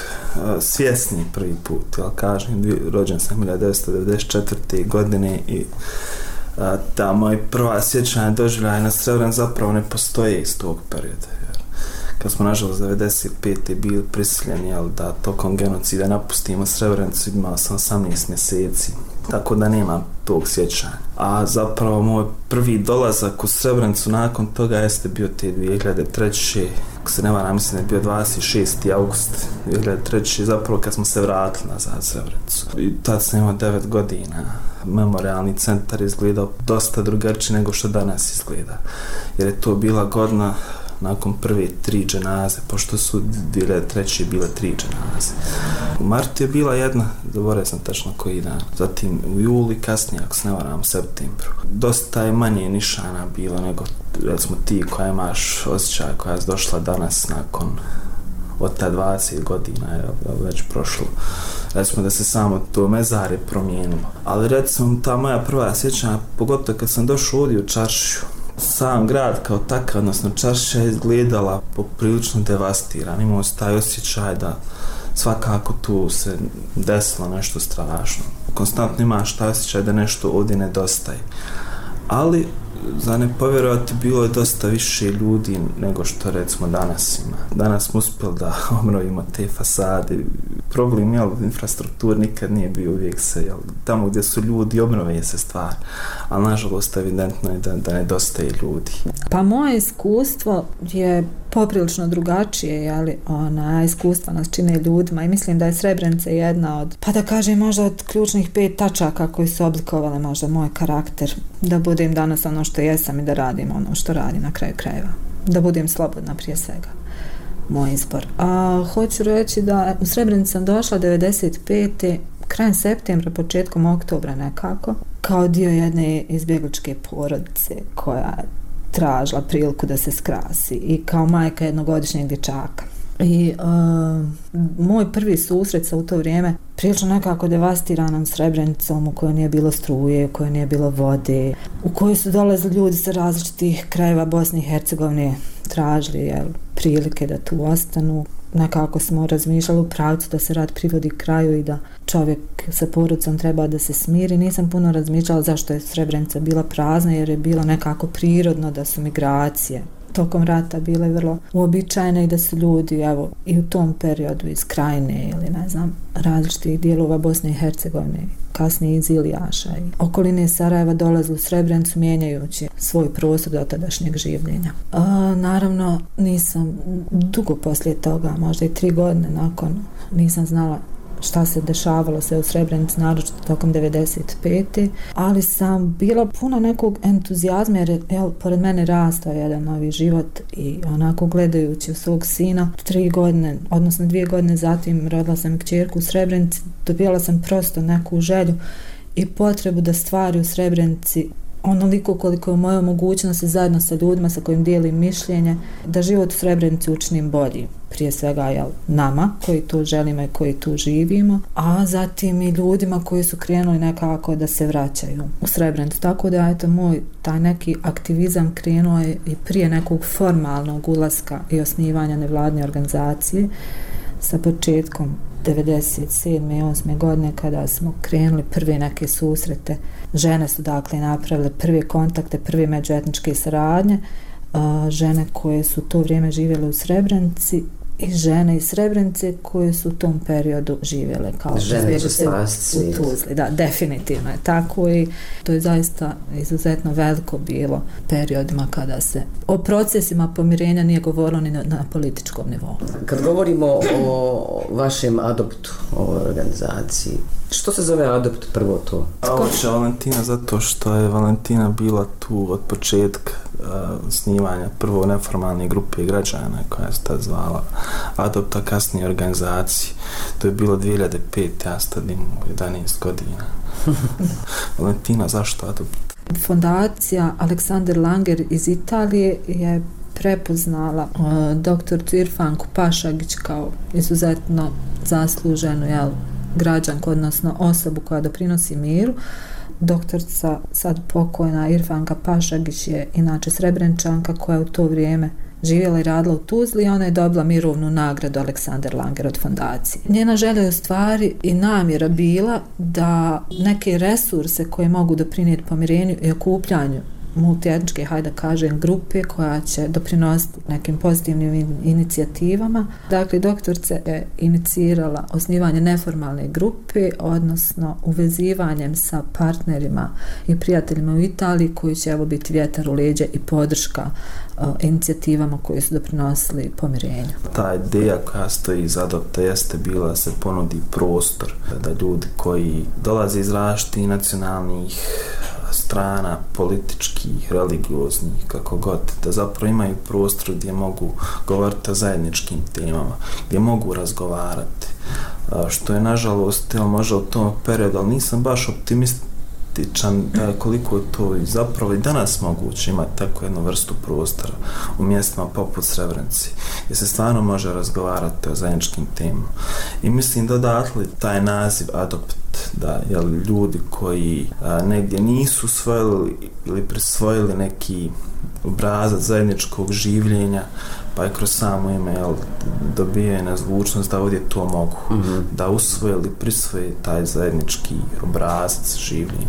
svjesni prvi put, jel kažem, rođen sam 1994. godine i ta moja prva sjećanja doživljaja na Srebrenici zapravo ne postoje iz tog perioda. Kad smo nažalost 95. bili prisiljeni da tokom genocida napustimo Srebrenicu, imao sam 18 mjeseci, tako da nemam tog sjećanja. A zapravo moj prvi dolazak u Srebrenicu nakon toga jeste bio te 2003. Ako se ne varam, mislim da je bio 26. august 2003. zapravo kad smo se vratili nazad Srebrenicu. I tad sam imao 9 godina. Memorialni centar izgledao dosta drugačije nego što danas izgleda. Jer je to bila godina nakon prve 3 dženaze, pošto su 2003. bile 3 dženaze. U martu je bila jedna, zaboravio sam tačno koji dan, zatim u juli, kasnije, ako se ne varam, u septembru. Dosta je manje nišana bilo nego, recimo, ti koja imaš osjećaj koja je došla danas nakon od ta 20 godina je već prošlo. Recimo da se samo to mezare promijenilo. Ali recimo ta moja prva sjećanja, pogotovo kad sam došao ovdje u čaršiju, sam grad kao takav, odnosno čaršija je izgledala poprilično devastiran. Imao se taj osjećaj da svakako tu se desilo nešto strašno. Konstantno imaš taj osjećaj da nešto ovdje nedostaje. Ali, za ne povjerovati, bilo je dosta više ljudi nego što recimo danas ima. Danas smo uspjeli da obnovimo te fasade. Problem je, infrastruktura nikad nije bio uvijek se, tamo gdje su ljudi obnove se stvar. Ali nažalost evidentno je da nedostaje ljudi. Pa moje iskustvo je poprilično drugačije, iskustva nas čine ljudima i mislim da je Srebrenica jedna od, pa da kažem, možda od ključnih 5 tačaka koji su oblikovale možda moj karakter, da budem danas ono što jesam i da radim ono što radim na kraju krajeva. Da budem slobodna prije svega. Moj izbor. A hoću reći da u Srebrenicu sam došla 95. krajem septembra, početkom oktobra nekako, kao dio jedne izbjegličke porodice koja tražila priliku da se skrasi i kao majka jednogodišnjeg dječaka. I moj prvi susret sa u to vrijeme prilično nekako devastiranom Srebrenicom u kojoj nije bilo struje, u kojoj nije bilo vode, u kojoj su dolazili ljudi sa različitih krajeva Bosne i Hercegovine, tražili prilike da tu ostanu. Nekako smo razmišljali u pravcu da se rad privodi kraju i da čovjek sa porodicom treba da se smiri. Nisam puno razmišljala zašto je Srebrenica bila prazna, jer je bilo nekako prirodno da su migracije tokom rata bile vrlo uobičajene i da su ljudi i u tom periodu iz Krajine ili različitih dijelova Bosne i Hercegovine, kasnije iz Ilijaša i okoline Sarajeva dolazili u Srebrenicu mijenjajući svoj prostor do tadašnjeg življenja. Naravno nisam dugo poslije toga, možda i 3 godine nakon, nisam znala šta se dešavalo sve u Srebrenici, naročito tokom 95. Ali sam bila puna nekog entuzijazma jer pored mene rastao jedan novi život i onako gledajući u svog sina 3 godine, odnosno 2 godine zatim rodila sam kćerku u Srebrenici, dobila sam prosto neku želju i potrebu da stvari u Srebrenici onoliko koliko je u mojoj mogućnosti zajedno sa ljudima sa kojim dijelim mišljenje, da život u Srebrenici učinim bolji. Prije svega nama koji tu želimo i koji tu živimo, a zatim i ljudima koji su krenuli nekako da se vraćaju u Srebrenicu. Tako da moj taj neki aktivizam krenuo je i prije nekog formalnog ulaska i osnivanja nevladne organizacije sa početkom 97. i 8. godine kada smo krenuli prve neke susrete. Žene su dakle napravile prve kontakte, prve međuetničke saradnje, žene koje su to vrijeme živjele u Srebrenici i žene iz Srebrenice koje su u tom periodu živjele kao žene će spasti u Tuzli. Da, definitivno je tako i to je zaista izuzetno veliko bilo periodima kada se o procesima pomirenja nije govorilo ni na političkom nivou. Kad govorimo o vašem adoptu, o organizaciji, što se zove adopt prvo to? Oče Valentina zato što je Valentina bila tu od početka snimanja prvo neformalne grupe građana koja se tad zvala Adopt, a kasnije organizaciji. To je bilo 2005. Ja sad imam 11 godina. Valentina, zašto Adopt? Fondacija Aleksander Langer iz Italije je prepoznala doktoricu Irfanku Pašagić kao izuzetno zasluženu građanku, odnosno osobu koja doprinosi miru. Doktorica sad pokojna Irfanka Pašagić je inače Srebrenčanka koja u to vrijeme živjela i radila u Tuzli i ona je dobila mirovnu nagradu Aleksandar Langer od fondacije. Njena želja je u stvari i namjera bila da neke resurse koje mogu doprinijeti pomirenju i okupljanju multietničke, hajde da kažem, grupe koja će doprinositi nekim pozitivnim inicijativama. Dakle, doktorica je inicirala osnivanje neformalne grupe, odnosno uvezivanjem sa partnerima i prijateljima u Italiji koji će evo biti vjetar u leđa i podrška inicijativama koje su doprinosili pomirenju. Ta ideja koja stoji iz Adopta jeste bila da se ponudi prostor da ljudi koji dolaze iz različitih nacionalnih strana, političkih, religioznih, kako god, da zapravo imaju prostor gdje mogu govoriti o zajedničkim temama, gdje mogu razgovarati, što je nažalost, možda u tom periodu, ali nisam baš optimističan koliko je to i zapravo i danas moguće imati takvu jednu vrstu prostora u mjestima poput Srebrenice, gdje se stvarno može razgovarati o zajedničkim temama. I mislim da odatle taj naziv Adopt, da ljudi koji negdje nisu usvojili ili prisvojili neki obrazac zajedničkog življenja, pa i kroz samo ime dobijaju na zvučnost da ovdje to mogu, da usvoje ili prisvoje taj zajednički obrazac življenja.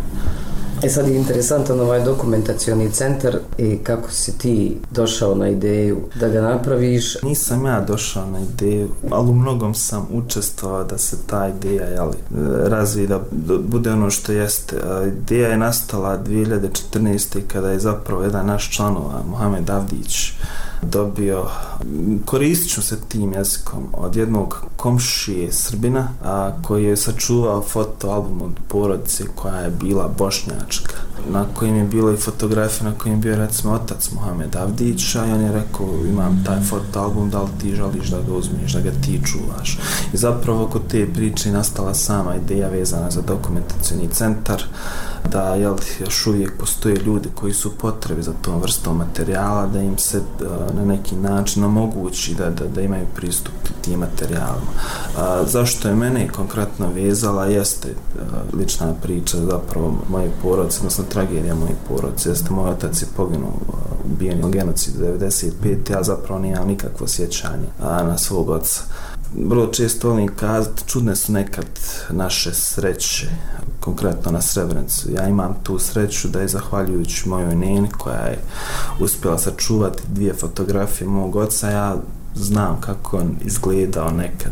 Sad je interesantan ovaj dokumentacioni centar i kako si ti došao na ideju da ga napraviš? Nisam ja došao na ideju, ali u mnogom sam učestvovao da se ta ideja razvije, da bude ono što jeste. Ideja je nastala 2014. kada je zapravo jedan naš članova, Mohamed Avdić, dobio, koristit ću se tim jezikom, od jednog komšije Srbina koji je sačuvao fotoalbum od porodice koja je bila bošnjačka, na kojim je bilo i fotografija na kojim je bio recimo otac Mohamed Avdića i on je rekao imam taj fotoalbum, da li ti želiš da ga uzmeš, da ga ti čuvaš. I zapravo oko te priče nastala sama ideja vezana za dokumentacioni centar, da još uvijek postoje ljudi koji su potrebi za tom vrstom materijala, da im se na neki način omogući da imaju pristup tim materijalima. Zašto je mene konkretno vezala jeste lična priča zapravo moje porodice, odnosno tragedija moje porodice, jeste moj otac je poginuo ubijen u genocidu 95. Ja zapravo nemam nikakvo sjećanje na svog oca. Vrlo često volim kazati, čudne su nekad naše sreće, konkretno na Srebrenicu. Ja imam tu sreću da je zahvaljujući mojoj neni koja je uspjela sačuvati 2 fotografije mog oca, ja znam kako on izgledao nekad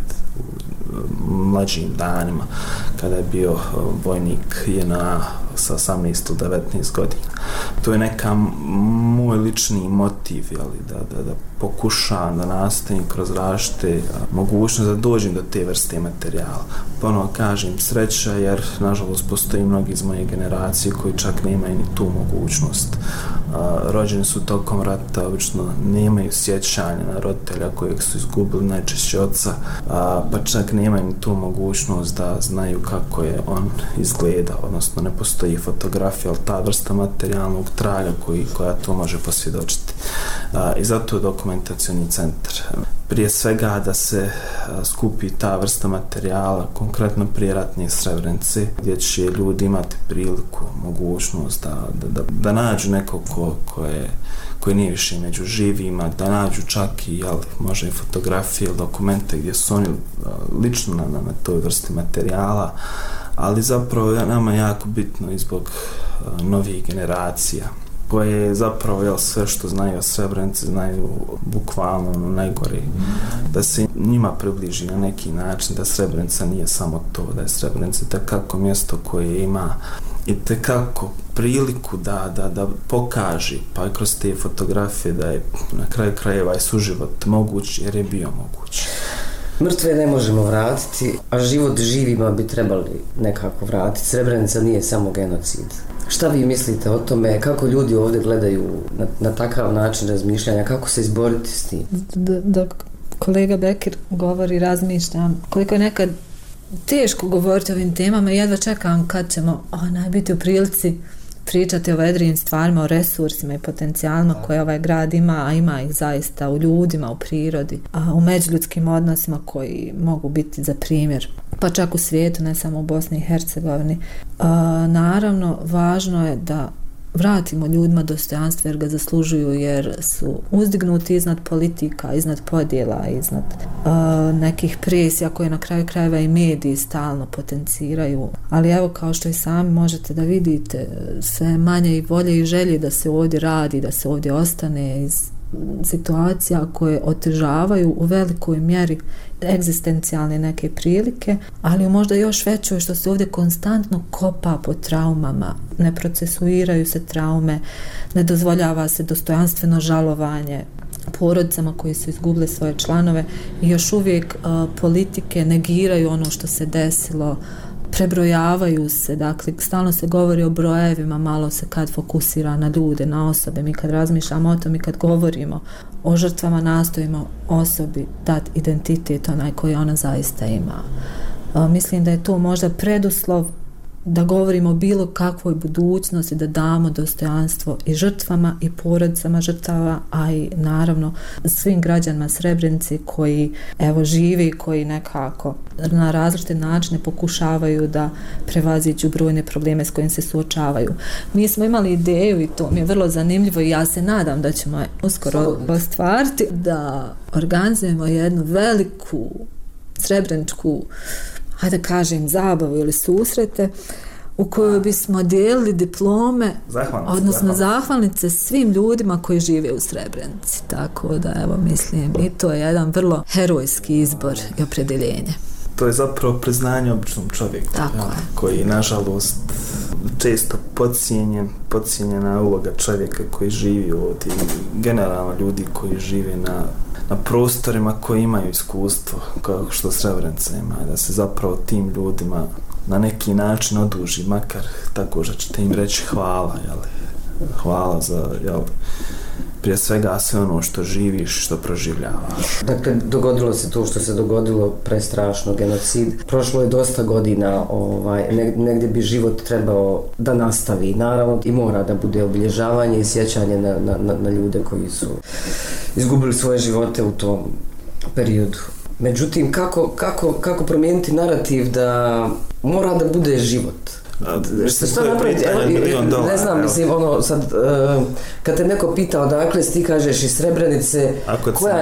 u mlađim danima kada je bio vojnik JNA sa 18 ili 19 godina. To je neka moj lični motiv, da pokušavam da nastavim kroz različite mogućnosti da dođem do te vrste materijala. Ponovo kažem sreća jer nažalost postoji mnogi iz moje generacije koji čak nemaju ni tu mogućnost. Rođeni su tokom rata, obično nemaju sjećanja na roditelja kojeg su izgubili, najčešće oca, pa čak nemaju ni tu mogućnost da znaju kako je on izgledao, odnosno ne postoji fotografija, ali ta vrsta materijalnog traga koja to može posvjedočiti. I zato je dokumentacioni centar. Prije svega da se skupi ta vrsta materijala, konkretno prijeratne Srebrenice, gdje će ljudi imati priliku, mogućnost da nađu nekog koji nije više među živima, da nađu čak i možda i fotografije ili dokumente gdje su oni lično na toj vrsti materijala, ali zapravo nama jako bitno i zbog novih generacija koje zapravo sve što znaju o Srebrenici znaju bukvalno najgore, da se njima približi na neki način da Srebrenica nije samo to, da je Srebrenica tekako mjesto koje ima i tekako priliku da pokaže, pa i kroz te fotografije da je na kraju krajeva i suživot moguć jer je bio moguć. Mrtve ne možemo vratiti, a život živima bi trebali nekako vratiti. Srebrenica nije samo genocid. Šta vi mislite o tome? Kako ljudi ovdje gledaju na takav način razmišljanja? Kako se izboriti s tim? Dok kolega Bekir govori, razmišljam koliko je nekad teško govoriti o ovim temama i jedva čekam kad ćemo biti u prilici pričati o vedrijim stvarima, o resursima i potencijalima koje ovaj grad ima, a ima ih zaista u ljudima, u prirodi, u međuljudskim odnosima koji mogu biti za primjer, pa čak u svijetu, ne samo u Bosni i Hercegovini. Naravno, važno je da vratimo ljudima dostojanstvo jer ga zaslužuju, jer su uzdignuti iznad politika, iznad podjela, iznad nekih presija koje na kraju krajeva i mediji stalno potenciraju. Ali evo, kao što i sami možete da vidite, sve manje i volje i želje da se ovdje radi, da se ovdje ostane iz situacija koje otežavaju u velikoj mjeri egzistencijalne neke prilike, ali možda još većoj što se ovdje konstantno kopa po traumama, ne procesuiraju se traume, ne dozvoljava se dostojanstveno žalovanje porodicama koji su izgubile svoje članove i još uvijek politike negiraju ono što se desilo, prebrojavaju se, dakle stalno se govori o brojevima, malo se kad fokusira na ljude, na osobe. Mi kad razmišljamo o tom i kad govorimo o žrtvama, nastojimo osobi dati identitet onaj koji ona zaista ima. Mislim da je to možda preduslov da govorimo o bilo kakvoj budućnosti, da damo dostojanstvo i žrtvama i porodicama žrtava, a i naravno svim građanima Srebrenice koji evo živi, koji nekako na različite načine pokušavaju da prevaziđu brojne probleme s kojim se suočavaju. Mi smo imali ideju i to mi je vrlo zanimljivo i ja se nadam da ćemo uskoro ostvariti da organizujemo jednu veliku srebreničku, hajde kažem, zabavu ili susrete u kojoj bismo dijelili diplome, odnosno zahvalnice svim ljudima koji žive u Srebrenici. Tako da, evo, mislim, i to je jedan vrlo herojski izbor i opredjeljenje. To je zapravo priznanje običnom čovjeku, koji, nažalost, često podcijenjena uloga čovjeka koji živi ovdje, generalno ljudi koji žive na prostorima koji imaju iskustvo kao što Srebrenica ima, da se zapravo tim ljudima na neki način oduži, makar tako što ćete im reći hvala, hvala za, prije svega sve ono što živiš, što proživljavaš. Dakle, dogodilo se to što se dogodilo, prestrašno, genocid. Prošlo je dosta godina, negdje bi život trebao da nastavi, naravno, i mora da bude obilježavanje i sjećanje na ljude koji su izgubili svoje živote u tom periodu. Međutim, kako promijeniti narativ da mora da bude život? Što napraviti? Ne znam, mislim, sad, kad te neko pita odakle si, ti kažeš iz Srebrenice, koja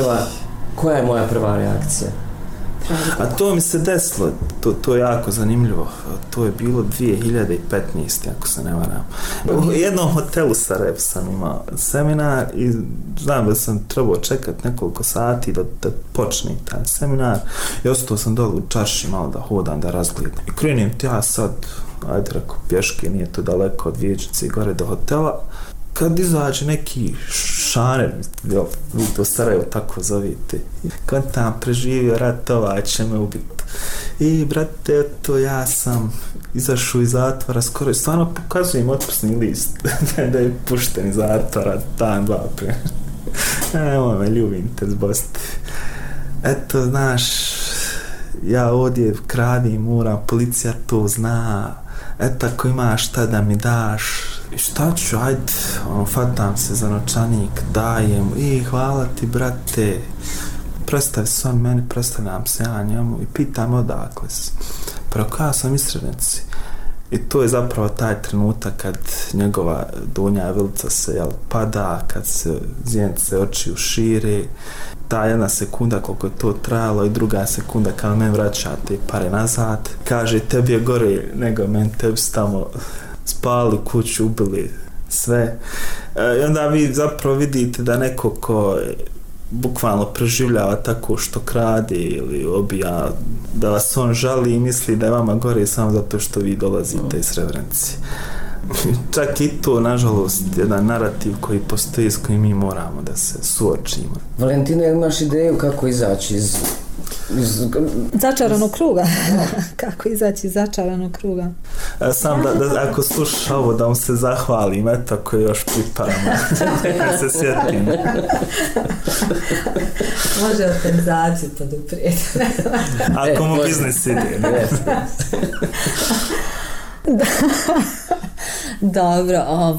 je moja prva reakcija? A to mi se desilo, to je jako zanimljivo, to je bilo 2015. ako se ne varam. U jednom hotelu Sarajevo sam imao seminar i znam da sam trebao čekati nekoliko sati da počne taj seminar i ostao sam dole u čarši malo da hodam, da razgledam. I krenim ja sad, ajde reko, pješke, nije to daleko od Vijećnice i gore do hotela. Kad izađe neki šaner, vi to Sarajevo tako zovite, kad tam preživio rat, ovaj će me ubiti. I brate, eto, ja sam izašao iz zatvora, skoro, stvarno pokazujem otpusni list da je pušten iz zatvora, dan, dva prije. Evo me, ljubim te zbosti. Eto, znaš, ja ovdje kradim, moram, policija to zna, eto, ako imaš šta da mi daš, i šta ću, ajde, fatam se za novčanik, dajem, i hvala ti, brate, predstavi se on meni, predstavljam se ja njemu i pitam odakle si. Preko ja sam iz Srebrenice. I to je zapravo taj trenutak kad njegova donja vilica se pada, kad se zjenice očiju šire, ta jedna sekunda koliko je to trajalo i druga sekunda kad meni vraća te pare nazad, kaže tebi je gore nego meni, tebi su tamo spali kuću, ubili sve. I onda vi zapravo vidite da neko ko bukvalno preživljava tako što krade ili obija, da vas on žali i misli da je vama gore samo zato što vi dolazite iz Srebrenice. Čak i to, nažalost, jedan narativ koji postoji s kojim mi moramo da se suočimo. Valentina, imaš ideju kako izaći iz začaranog kruga? Kako izaći iz začaranog kruga? Sam da ako slušaš ovo da vam se zahvalim, eto ako je još priparamo. Neka se sjetim. Može organizaciju poduprijeti. Ako mu biznis ide. Dobro,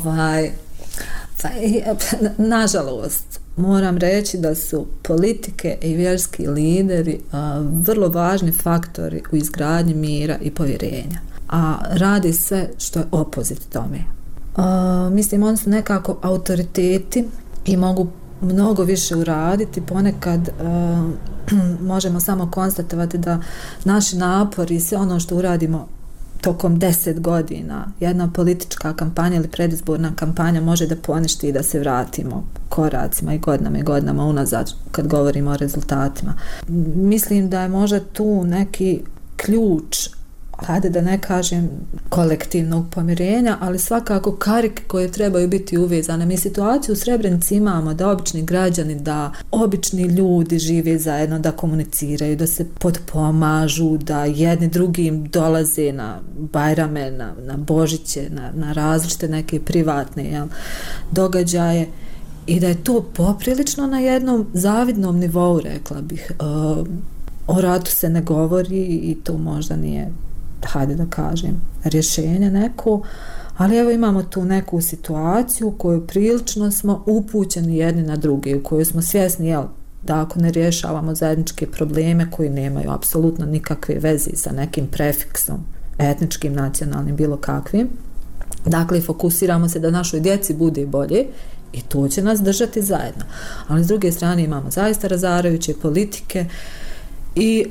nažalost, moram reći da su politike i vjerski lideri vrlo važni faktori u izgradnji mira i povjerenja. A radi sve što je opozit tome. Mislim, oni su nekako autoriteti i mogu mnogo više uraditi. Ponekad možemo samo konstatovati da naši napori i sve ono što uradimo tokom 10 godina, jedna politička kampanja ili predizborna kampanja može da poništi i da se vratimo koracima i godinama unazad kad govorimo o rezultatima. Mislim da je možda tu neki ključ, hajde da ne kažem kolektivnog pomirenja, ali svakako karike koje trebaju biti uvezane. Mi situaciju u Srebrenici imamo da obični građani, da obični ljudi žive zajedno, da komuniciraju, da se potpomažu, da jedni drugim dolaze na Bajrame, na Božiće, na različite neke privatne događaje i da je to poprilično na jednom zavidnom nivou, rekla bih. O ratu se ne govori i to možda nije, hajde da kažem, rješenje neko, ali evo imamo tu neku situaciju u kojoj prilično smo upućeni jedni na druge, u kojoj smo svjesni da ako ne rješavamo zajedničke probleme koji nemaju apsolutno nikakve veze sa nekim prefiksom, etničkim, nacionalnim, bilo kakvim, dakle fokusiramo se da našoj djeci bude bolje i to će nas držati zajedno. Ali s druge strane imamo zaista razarajuće politike i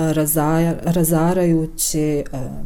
razarajuće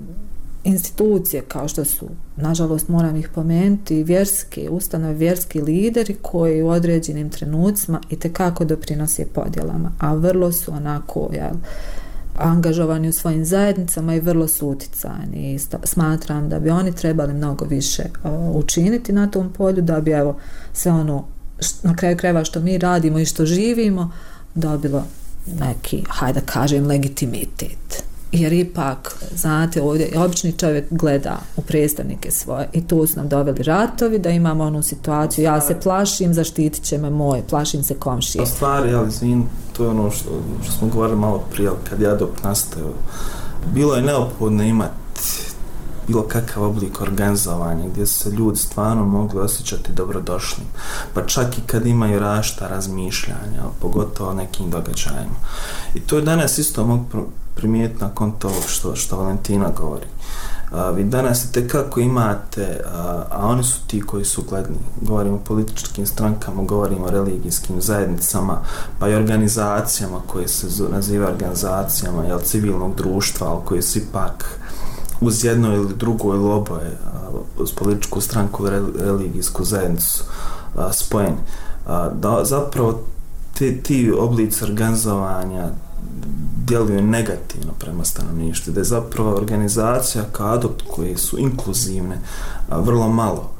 institucije kao što su, nažalost moram ih pomenuti, vjerske ustanove, vjerski lideri koji u određenim trenucima itekako doprinose podjelama, a vrlo su onako angažovani u svojim zajednicama i vrlo su uticajni i smatram da bi oni trebali mnogo više učiniti na tom polju, da bi sve ono na kraju krajeva što mi radimo i što živimo dobilo neki, hajde da kažem, legitimitet. Jer ipak, znate, ovdje obični čovjek gleda u predstavnike svoje i tu su nam doveli ratovi, da imamo onu situaciju, ja se plašim, zaštitit će me moj, plašim se komšije. Stvari, ali izvin, to je ono što smo govorili malo prije, kad Jadop nastavio, bilo je neophodno imati bilo kakav oblik organizovanja gdje su se ljudi stvarno mogli osjećati dobrodošli, pa čak i kad imaju različita razmišljanja, pogotovo o nekim događajima. I to je danas isto mogu primijetiti nakon toga što Valentina govori. Vi danas itekako imate, a oni su ti koji su gledni, govorimo o političkim strankama, govorimo o religijskim zajednicama, pa i organizacijama koje se nazivaju organizacijama civilnog društva, ali koje su ipak uz jedno ili drugo ili oboje, uz političku stranku ili religijsku zajednicu spojeni. Da zapravo ti oblici organizovanja djeluju negativno prema stanovništvu, da je zapravo organizacija kao Adopt koje su inkluzivne vrlo malo.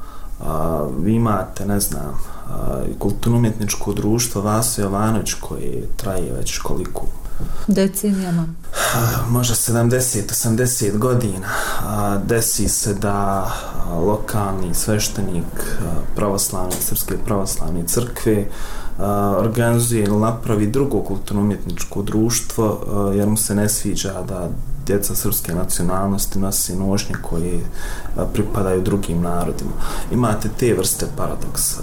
Vi imate, ne znam, kulturno-umjetničko društvo Vaso Jovanović koje traje već koliko? Decenijama. Možda 70-80 godina. Desi se da lokalni sveštenik Srpske pravoslavne crkve organizuje ili napravi drugo kulturno-umjetničko društvo jer mu se ne sviđa da djeca srpske nacionalnosti nosi nošnje koje pripadaju drugim narodima. Imate te vrste paradoksa.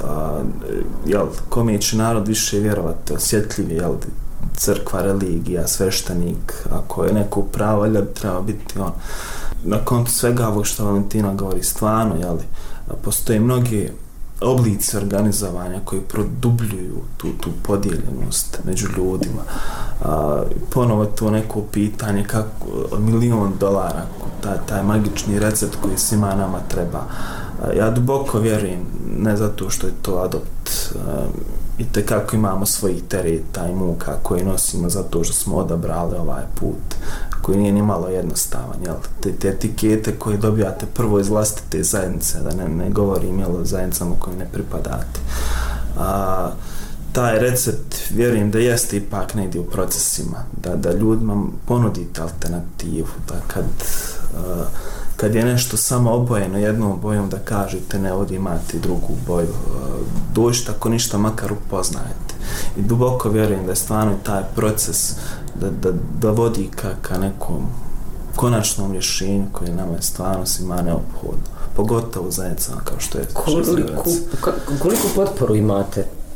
Kome će narod više vjerovati, osjetljivi, crkva, religija, sveštenik, ako je neko pravo, valjda bi treba biti on. Na kontu svega ovog što Valentina govori, stvarno, postoje mnogi oblici organizovanja koji produbljuju tu podijeljenost među ljudima. Ponovo to neko pitanje kako od $1.000.000, taj magični recept koji svima nama treba. Ja duboko vjerujem, ne zato što je to Adopt, i tekako imamo svojih tereta i muka koje nosimo zato što smo odabrali ovaj put koji nije ni malo jednostavan, te etikete koje dobijate prvo iz vlastite zajednice, da ne govorim o zajednicama koje ne pripadate. Taj recept vjerujem da jeste ipak negdje u procesima, da ljudima ponudite alternativu, da kad je nešto samo obojeno jednom bojom da kažete ne, ovdje imate drugu boju, dođite ako ništa makar upoznajete. I duboko vjerujem da je stvarno taj proces da vodi ka nekom konačnom rješenju koje nama je stvarno svima neophodno, pogotovo zajednicama kao što je Koliku potporu imate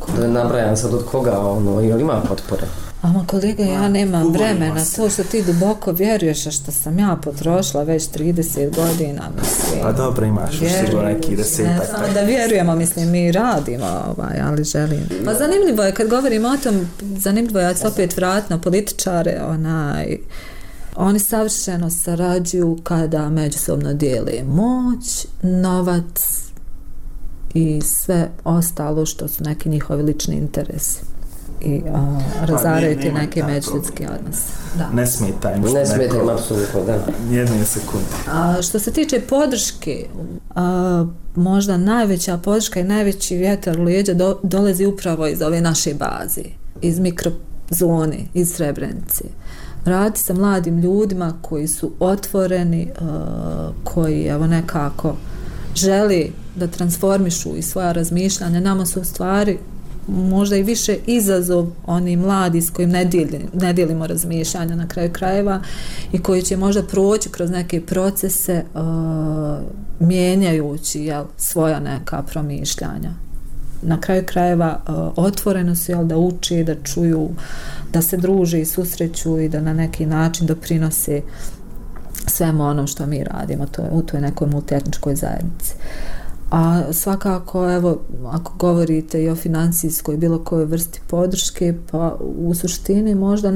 Da nabrajam sad od koga, ili ima potpore? Ama kolega, ja nemam vremena, to što ti duboko vjeruješ, a što sam ja potrošila već 30 godina, mislim. Pa dobro, imaš sigurno neki 10-ak. Samo da vjerujemo, mislim, mi radimo, ali želim. Pa zanimljivo je, kad govorimo o tom, zanimljivo je, ja se opet vrat na političare, oni savršeno sarađuju kada međusobno dijele moć, novac i sve ostalo što su neki njihovi lični interesi. I razaraju ti neke međuljudske odnose. Ne smeta im. Ne smeta im, apsolutno, da. Jedne sekunde. Što se tiče podrške, možda najveća podrška i najveći vjetar u leđa dolazi upravo iz ove naše baze, iz mikrozone, iz Srebrenice. Radi sa mladim ljudima koji su otvoreni, koji evo nekako želi da transformišu i svoja razmišljanja. Nama su u stvari možda i više izazov oni mladi s kojim ne dijelimo razmišljanja na kraju krajeva i koji će možda proći kroz neke procese mijenjajući svoja neka promišljanja. Na kraju krajeva otvoreno su da uči, da čuju, da se druže i susreću i da na neki način doprinose svemu onom što mi radimo u toj nekoj multietničkoj zajednici. A svakako, evo, ako govorite i o financijskoj bilo kojoj vrsti podrške, pa u suštini možda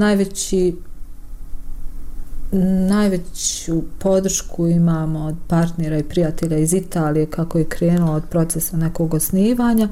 najveću podršku imamo od partnera i prijatelja iz Italije, kako je krenulo od procesa nekog osnivanja,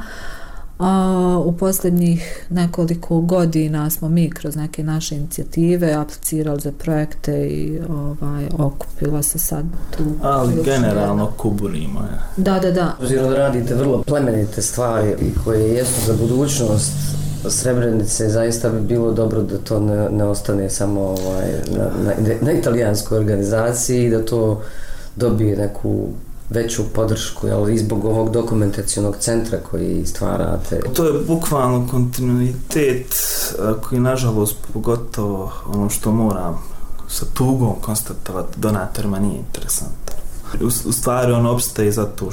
a u posljednjih nekoliko godina smo mi kroz neke naše inicijative aplicirali za projekte i okupilo se sad tu. Ali generalno kuburimo. Da. Obzirom da radite vrlo plemenite stvari i koje jesu za budućnost Srebrenice, zaista bi bilo dobro da to ne ostane samo na italijanskoj organizaciji, da to dobije neku veću podršku, i zbog ovog dokumentacionog centra koji stvarate. To je bukvalno kontinuitet koji, nažalost, pogotovo ono što moram sa tugom konstatovati, donatorima nije interesantan. U stvari on opstaje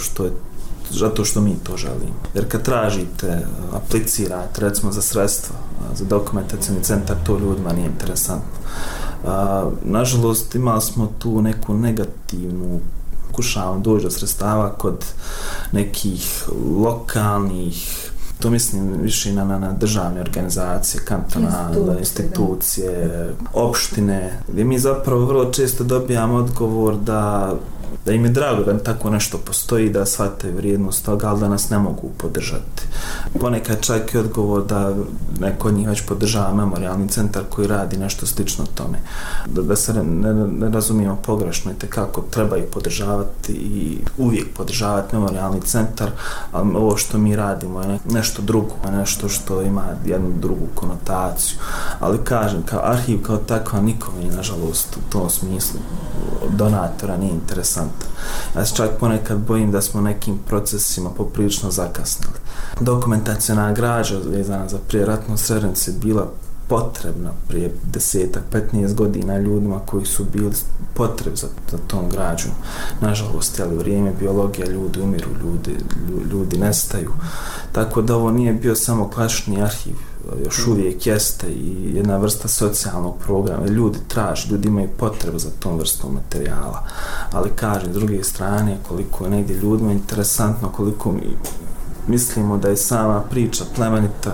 zato što mi to želimo. Jer kad tražite, aplicirate, recimo za sredstva, za dokumentacioni centar, to ljudima nije interesantno. Nažalost, imali smo tu neku negativnu, pokušavam doći do sredstava kod nekih lokalnih, to mislim više na državne organizacije, kantonalne institucije, opštine, gdje mi zapravo vrlo često dobijamo odgovor da im je drago da tako nešto postoji, da shvate vrijednost toga, ali da nas ne mogu podržati. Ponekad čak i odgovor da neko od njih već podržava memorijalni centar koji radi nešto slično tome. Da se ne razumijemo pogrešno, itekako trebaju podržavati i uvijek podržavati memorijalni centar, ali ovo što mi radimo je nešto drugo, nešto što ima jednu drugu konotaciju. Ali kažem, kao arhiv kao takva nikome je, nažalost, u tom smislu donatora nije interesant. Ja se čak ponekad bojim da smo nekim procesima poprilično zakasnili. Dokumentaciona građa vezana za prijeratnu Srebrenicu bila potrebna prije 10-15 godina ljudima koji su bili potreb za tom građom. Nažalost, vrijeme, biologija, ljudi umiru, ljudi nestaju. Tako da ovo nije bio samo klasični arhiv, još uvijek jeste i jedna vrsta socijalnog programa. Ljudi traže, ljudi imaju potrebu za tom vrstom materijala. Ali kažem, s druge strane, koliko je negdje ljudima interesantno, koliko mi mislimo da je sama priča plemenita,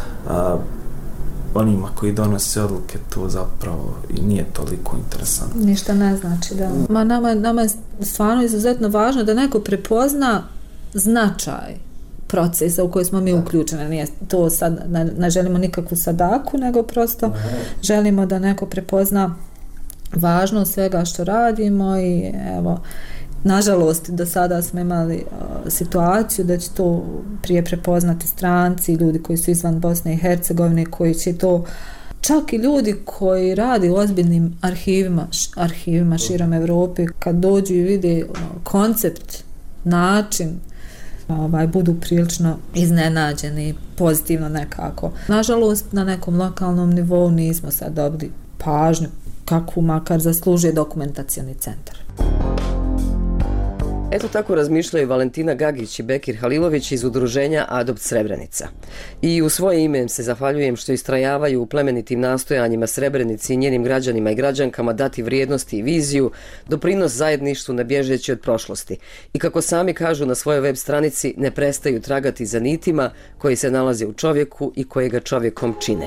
onima koji donose odluke to zapravo i nije toliko interesantno. Ništa ne znači, da. Nama je stvarno izuzetno važno da neko prepozna značaj procesa u koji smo mi uključeni. Nije to sad, ne želimo nikakvu sadaku, nego prosto želimo da neko prepozna važnost svega što radimo i evo, nažalost, do sada smo imali situaciju da će to prije prepoznati stranci, ljudi koji su izvan Bosne i Hercegovine, koji će to, čak i ljudi koji radi u ozbiljnim arhivima širom Evrope, kad dođu i vide koncept, način, budu prilično iznenađeni, pozitivno nekako. Nažalost, na nekom lokalnom nivou nismo sad dobili pažnju kakvu makar zaslužuje dokumentacioni centar. Eto tako razmišljaju Valentina Gagić i Bekir Halilović iz udruženja Adopt Srebrenica. I u svoje ime se zahvaljujem što istrajavaju u plemenitim nastojanjima Srebrenici i njenim građanima i građankama dati vrijednosti i viziju, doprinos zajedništvu ne bježeći od prošlosti. I kako sami kažu na svojoj web stranici, ne prestaju tragati za nitima koji se nalaze u čovjeku i koji ga čovjekom čine.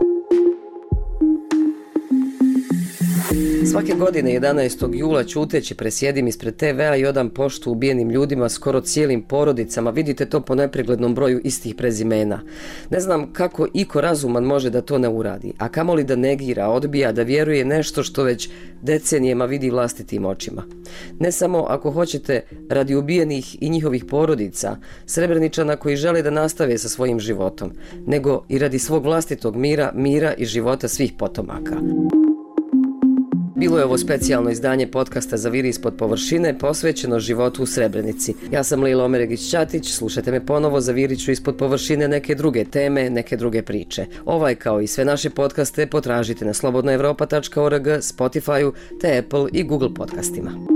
Svake godine 11. jula ćuteći presjedim ispred TV-a i odam poštu ubijenim ljudima, skoro cijelim porodicama. Vidite to po nepreglednom broju istih prezimena. Ne znam kako iko razuman može da to ne uradi, a kamoli da negira, odbija, da vjeruje nešto što već decenijema vidi vlastitim očima. Ne samo, ako hoćete, radi ubijenih i njihovih porodica, Srebreničana koji žele da nastave sa svojim životom, nego i radi svog vlastitog mira i života svih potomaka. Bilo je ovo specijalno izdanje podcasta Zaviri ispod površine, posvećeno životu u Srebrenici. Ja sam Lila Omeregić-Ćatić, slušajte me ponovo, zavirit ću ispod površine neke druge teme, neke druge priče. Ovaj kao i sve naše podcaste potražite na slobodnaevropa.org, Spotify-u te Apple i Google podcastima.